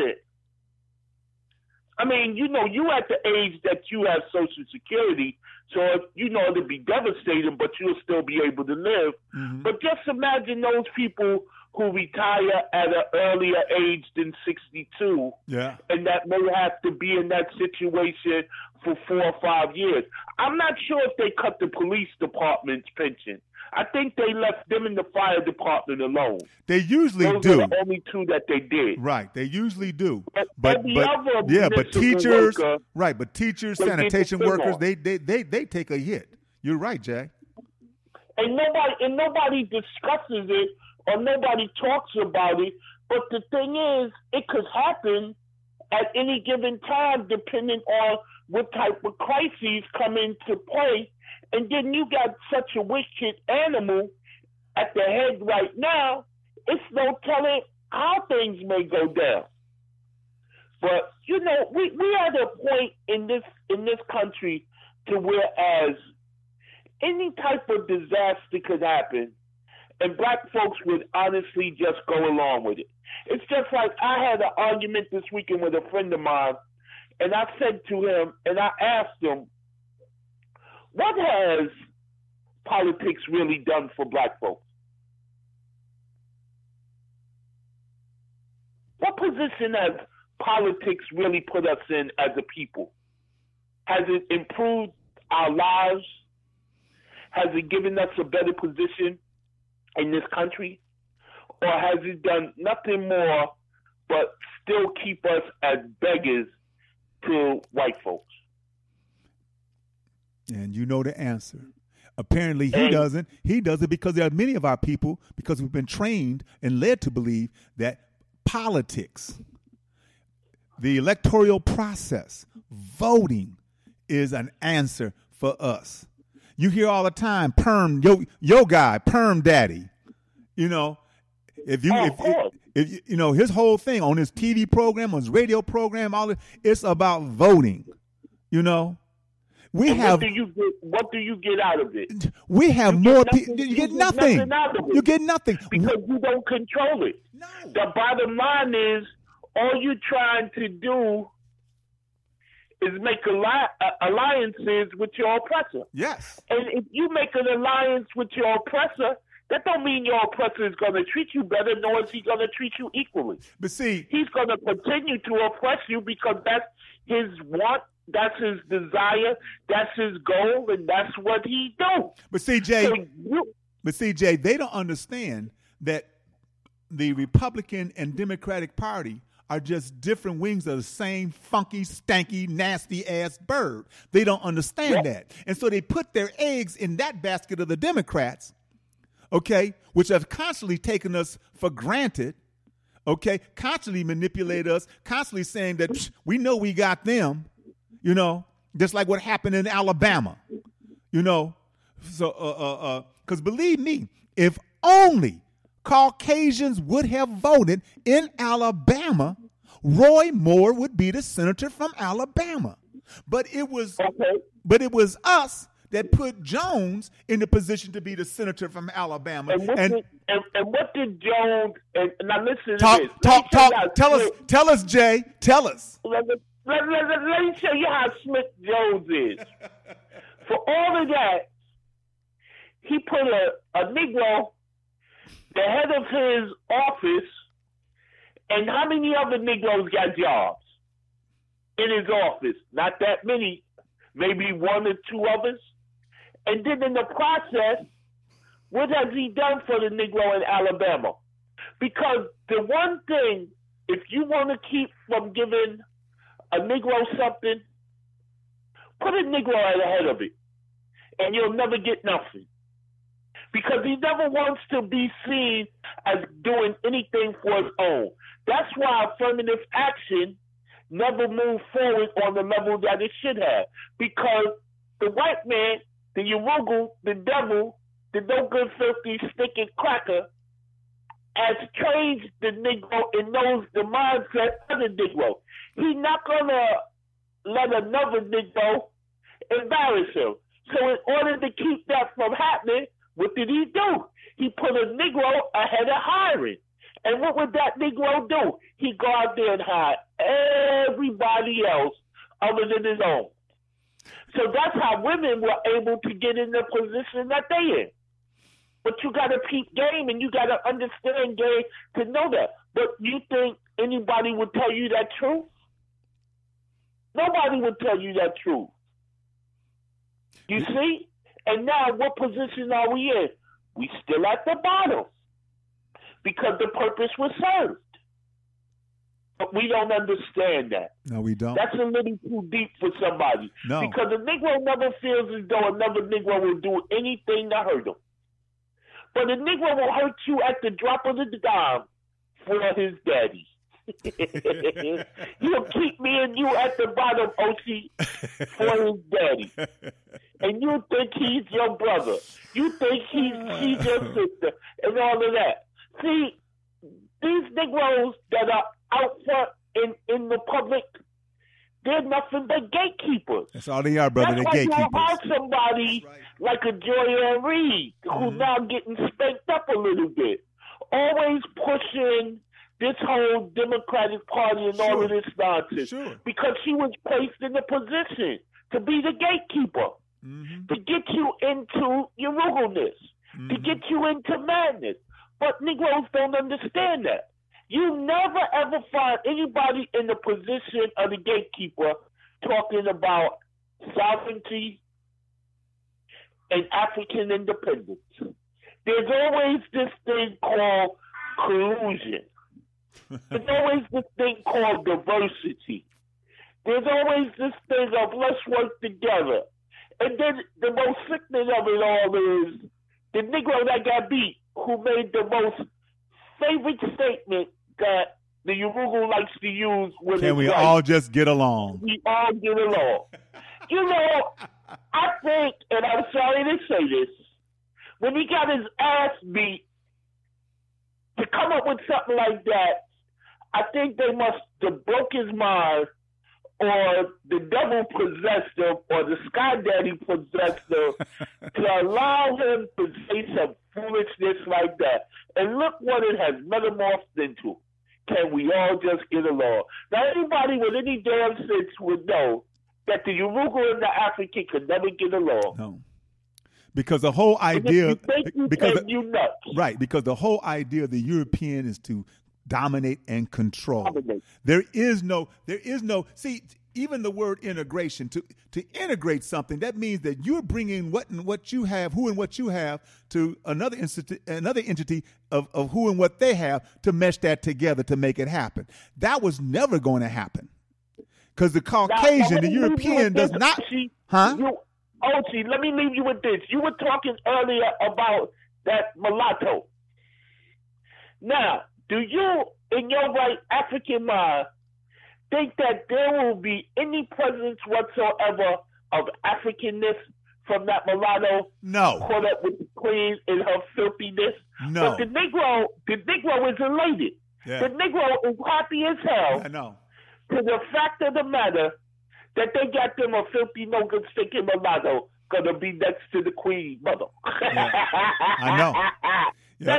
I mean, you know, you at the age that you have Social Security, so, you know, it'll be devastating, but you'll still be able to live. Mm-hmm. But just imagine those people who retire at an earlier age than 62, and that may have to be in that situation for 4 or 5 years. I'm not sure if they cut the police department's pension. I think they left them in the fire department alone. They usually Those do. are the only two that they did. Right, they usually do. But teachers, worker, but teachers, sanitation workers, they take a hit. You're right, Jay. And nobody discusses it or nobody talks about it. But the thing is, it could happen at any given time, depending on what type of crises come into play. And then you got such a wicked animal at the head right now, it's no telling how things may go down. But, you know, we are at a point in this country to whereas any type of disaster could happen and black folks would honestly just go along with it. It's just like I had an argument this weekend with a friend of mine, and I said to him, and I asked him, what has politics really done for black folks? What position has politics really put us in as a people? Has it improved our lives? Has it given us a better position in this country? Or has it done nothing more but still keep us as beggars to white folks? And you know the answer. Apparently he doesn't. He does it because there are many of our people, because we've been trained and led to believe that politics, the electoral process, voting is an answer for us. You hear all the time, perm, yo guy, perm daddy. You know, if you know, his whole thing on his TV program, on his radio program, all this, it's about voting. You know, we and have. What do you get out of it? We have more people. You get nothing. You get nothing because you don't control it. No. The bottom line is, all you're trying to do is make alliances with your oppressor. Yes. And if you make an alliance with your oppressor, that don't mean your oppressor is going to treat you better, nor is he going to treat you equally. But see, he's going to continue to oppress you because that's his want, that's his desire, that's his goal, and that's what he do. But CJ, they don't understand that the Republican and Democratic Party are just different wings of the same funky, stanky, nasty-ass bird. They don't understand that. And so they put their eggs in that basket of the Democrats, okay, which have constantly taken us for granted, okay, constantly manipulate us, constantly saying that we know we got them, you know, just like what happened in Alabama, you know. So, because believe me, if only Caucasians would have voted in Alabama, Roy Moore would be the senator from Alabama. But it was us that put Jones in the position to be the senator from Alabama. And what did Jones? And now listen to this. Tell us, Jay. Tell us. Let me show you how slick Jones is. For all of that, he put a Negro the head of his office, and how many other Negroes got jobs in his office? Not that many, maybe one or two others. And then in the process, what has he done for the Negro in Alabama? Because the one thing, if you want to keep from giving a Negro something, put a Negro at the head of it, and you'll never get nothing. Because he never wants to be seen as doing anything for his own. That's why affirmative action never moved forward on the level that it should have. Because the white man, the Urugu, the devil, the no good, filthy, stinking cracker, has trained the Negro and knows the mindset of the Negro. He's not going to let another Negro embarrass him. So in order to keep that from happening, what did he do? He put a Negro ahead of hiring. And what would that Negro do? He go out there and hire everybody else other than his own. So that's how women were able to get in the position that they in. But you got to peep game and you got to understand game to know that. But you think anybody would tell you that truth? Nobody would tell you that truth. You see? And now what position are we in? We still at the bottom because the purpose was served. But we don't understand that. No, we don't. That's a little too deep for somebody. No. Because a Negro never feels as though another Negro will do anything to hurt him. But a Negro will hurt you at the drop of the dime for his daddy. He'll keep me and you at the bottom, OC, for his daddy. And you think he's your brother. You think she's your sister and all of that. See, these Negroes that are out front in the public, they're nothing but gatekeepers. That's all they are, brother. They're gatekeepers. That's why you have somebody like a Joy-Ann Reid, who's now getting spanked up a little bit. Always pushing this whole Democratic Party and all of this nonsense. Because she was placed in the position to be the gatekeeper, to get you into Uruguayness, to get you into madness. But Negroes don't understand that. You never ever find anybody in the position of the gatekeeper talking about sovereignty and African independence. There's always this thing called collusion. There's always this thing called diversity. There's always this thing of let's work together. And then the most sickening of it all is the Negro that got beat, who made the most favorite statement that the Urugu likes to use when Can we all just get along? We all get along. You know, I think, and I'm sorry to say this, when he got his ass beat, to come up with something like that, I think they must have broke his mind, or the devil possessed him, or the Sky Daddy possessed him, to allow him to say some foolishness like that. And look what it has metamorphed into. Can we all just get along? Now, anybody with any damn sense would know that the Urugu and the African could never get along. No. Because the whole idea, because the whole idea of the European is to dominate and control. There is no, see, even the word integration, to integrate something, that means that you're bringing what you have, who and what you have, to another entity of who and what they have, to mesh that together to make it happen. That was never going to happen. Because the Caucasian, the European does not, Ochi, let me leave you with this. You were talking earlier about that mulatto. Now, do you, in your right African mind, think that there will be any presence whatsoever of Africanness from that mulatto? No. Caught up with the queen in her filthiness? No. But the Negro is elated. Yeah. The Negro is happy as hell. I know. To the fact of the matter that they got them a filthy, no good stinking mulatto gonna be next to the queen mother. Yeah. I know. Yeah.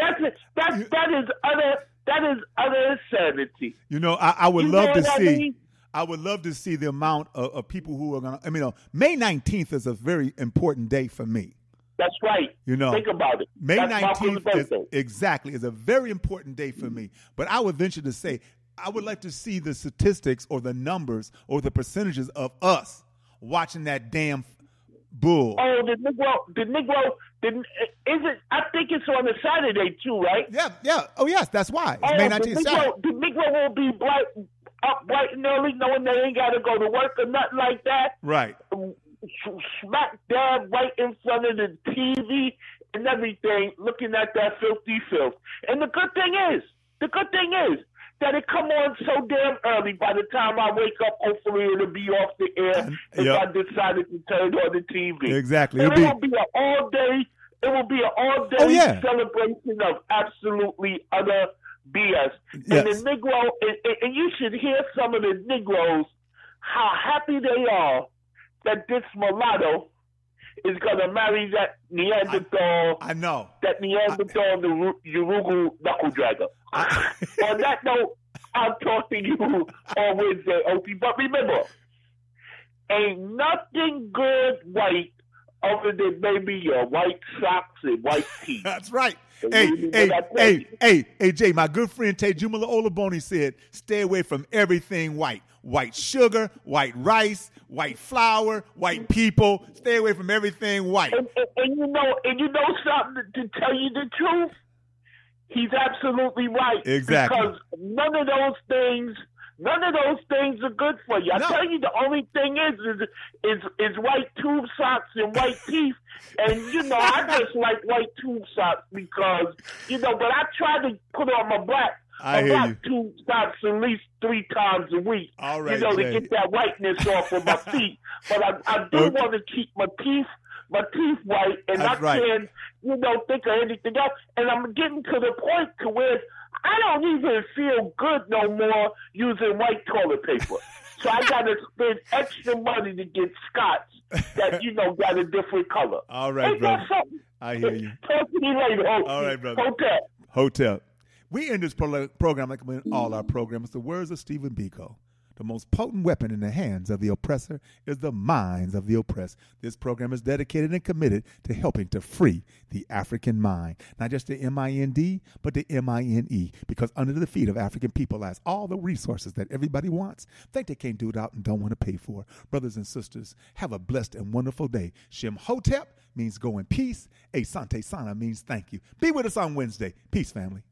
That is utter insanity. You know, I would love to see. I would love to see the amount of people who are going to. I mean, May 19th is a very important day for me. That's right. You know, think about it. May 19th is a very important day for me. But I would venture to say, I would like to see the statistics or the numbers or the percentages of us watching that damn bull. Oh, the Negro, is it? I think it's on a Saturday too, right? Yeah. Oh, yes, that's why. It's May 19th Saturday. The Negro will be up bright and early, knowing they ain't got to go to work or nothing like that. Right. Smack dab right in front of the TV and everything, looking at that filthy filth. And the good thing is that it come on so damn early. By the time I wake up, hopefully it'll be off the air if I decided to turn on the TV. Exactly. And it will be an all-day celebration of absolutely utter BS. Yes. And the Negro, and you should hear some of the Negroes, how happy they are that this mulatto is going to marry that Neanderthal. I know. That Neanderthal, the Urugu knuckle dragger. On that note, I'll talk to you on Wednesday, Opie. But remember, ain't nothing good white other than maybe your white socks and white teeth. That's right. Hey, Jay, my good friend Tay Jumala Olaboni said, stay away from everything white. White sugar, white rice, white flour, white people. Stay away from everything white. And you know something, to tell you the truth, he's absolutely right. Exactly. Because none of those things are good for you. I tell you, the only thing is white tube socks and white teeth. And I just like white tube socks because but I try to put on my black. about 2 stops at least 3 times a week. All right, to Jay. get that whiteness off of my feet. But I do want to keep my teeth white, and That's I right. can't, think of anything else. And I'm getting to the point to where I don't even feel good no more using white toilet paper. So I got to spend extra money to get Scotch that, got a different color. All right, Ain't that brother. something? I hear you. Talk to me later. All right, brother. Hotel. We end this program like we end all our programs. The words of Stephen Biko. The most potent weapon in the hands of the oppressor is the minds of the oppressed. This program is dedicated and committed to helping to free the African mind. Not just the M-I-N-D, but the M-I-N-E. Because under the feet of African people lies all the resources that everybody wants, think they can't do it out and don't want to pay for. Brothers and sisters, have a blessed and wonderful day. Shem Hotep means go in peace. Asante Sana means thank you. Be with us on Wednesday. Peace, family.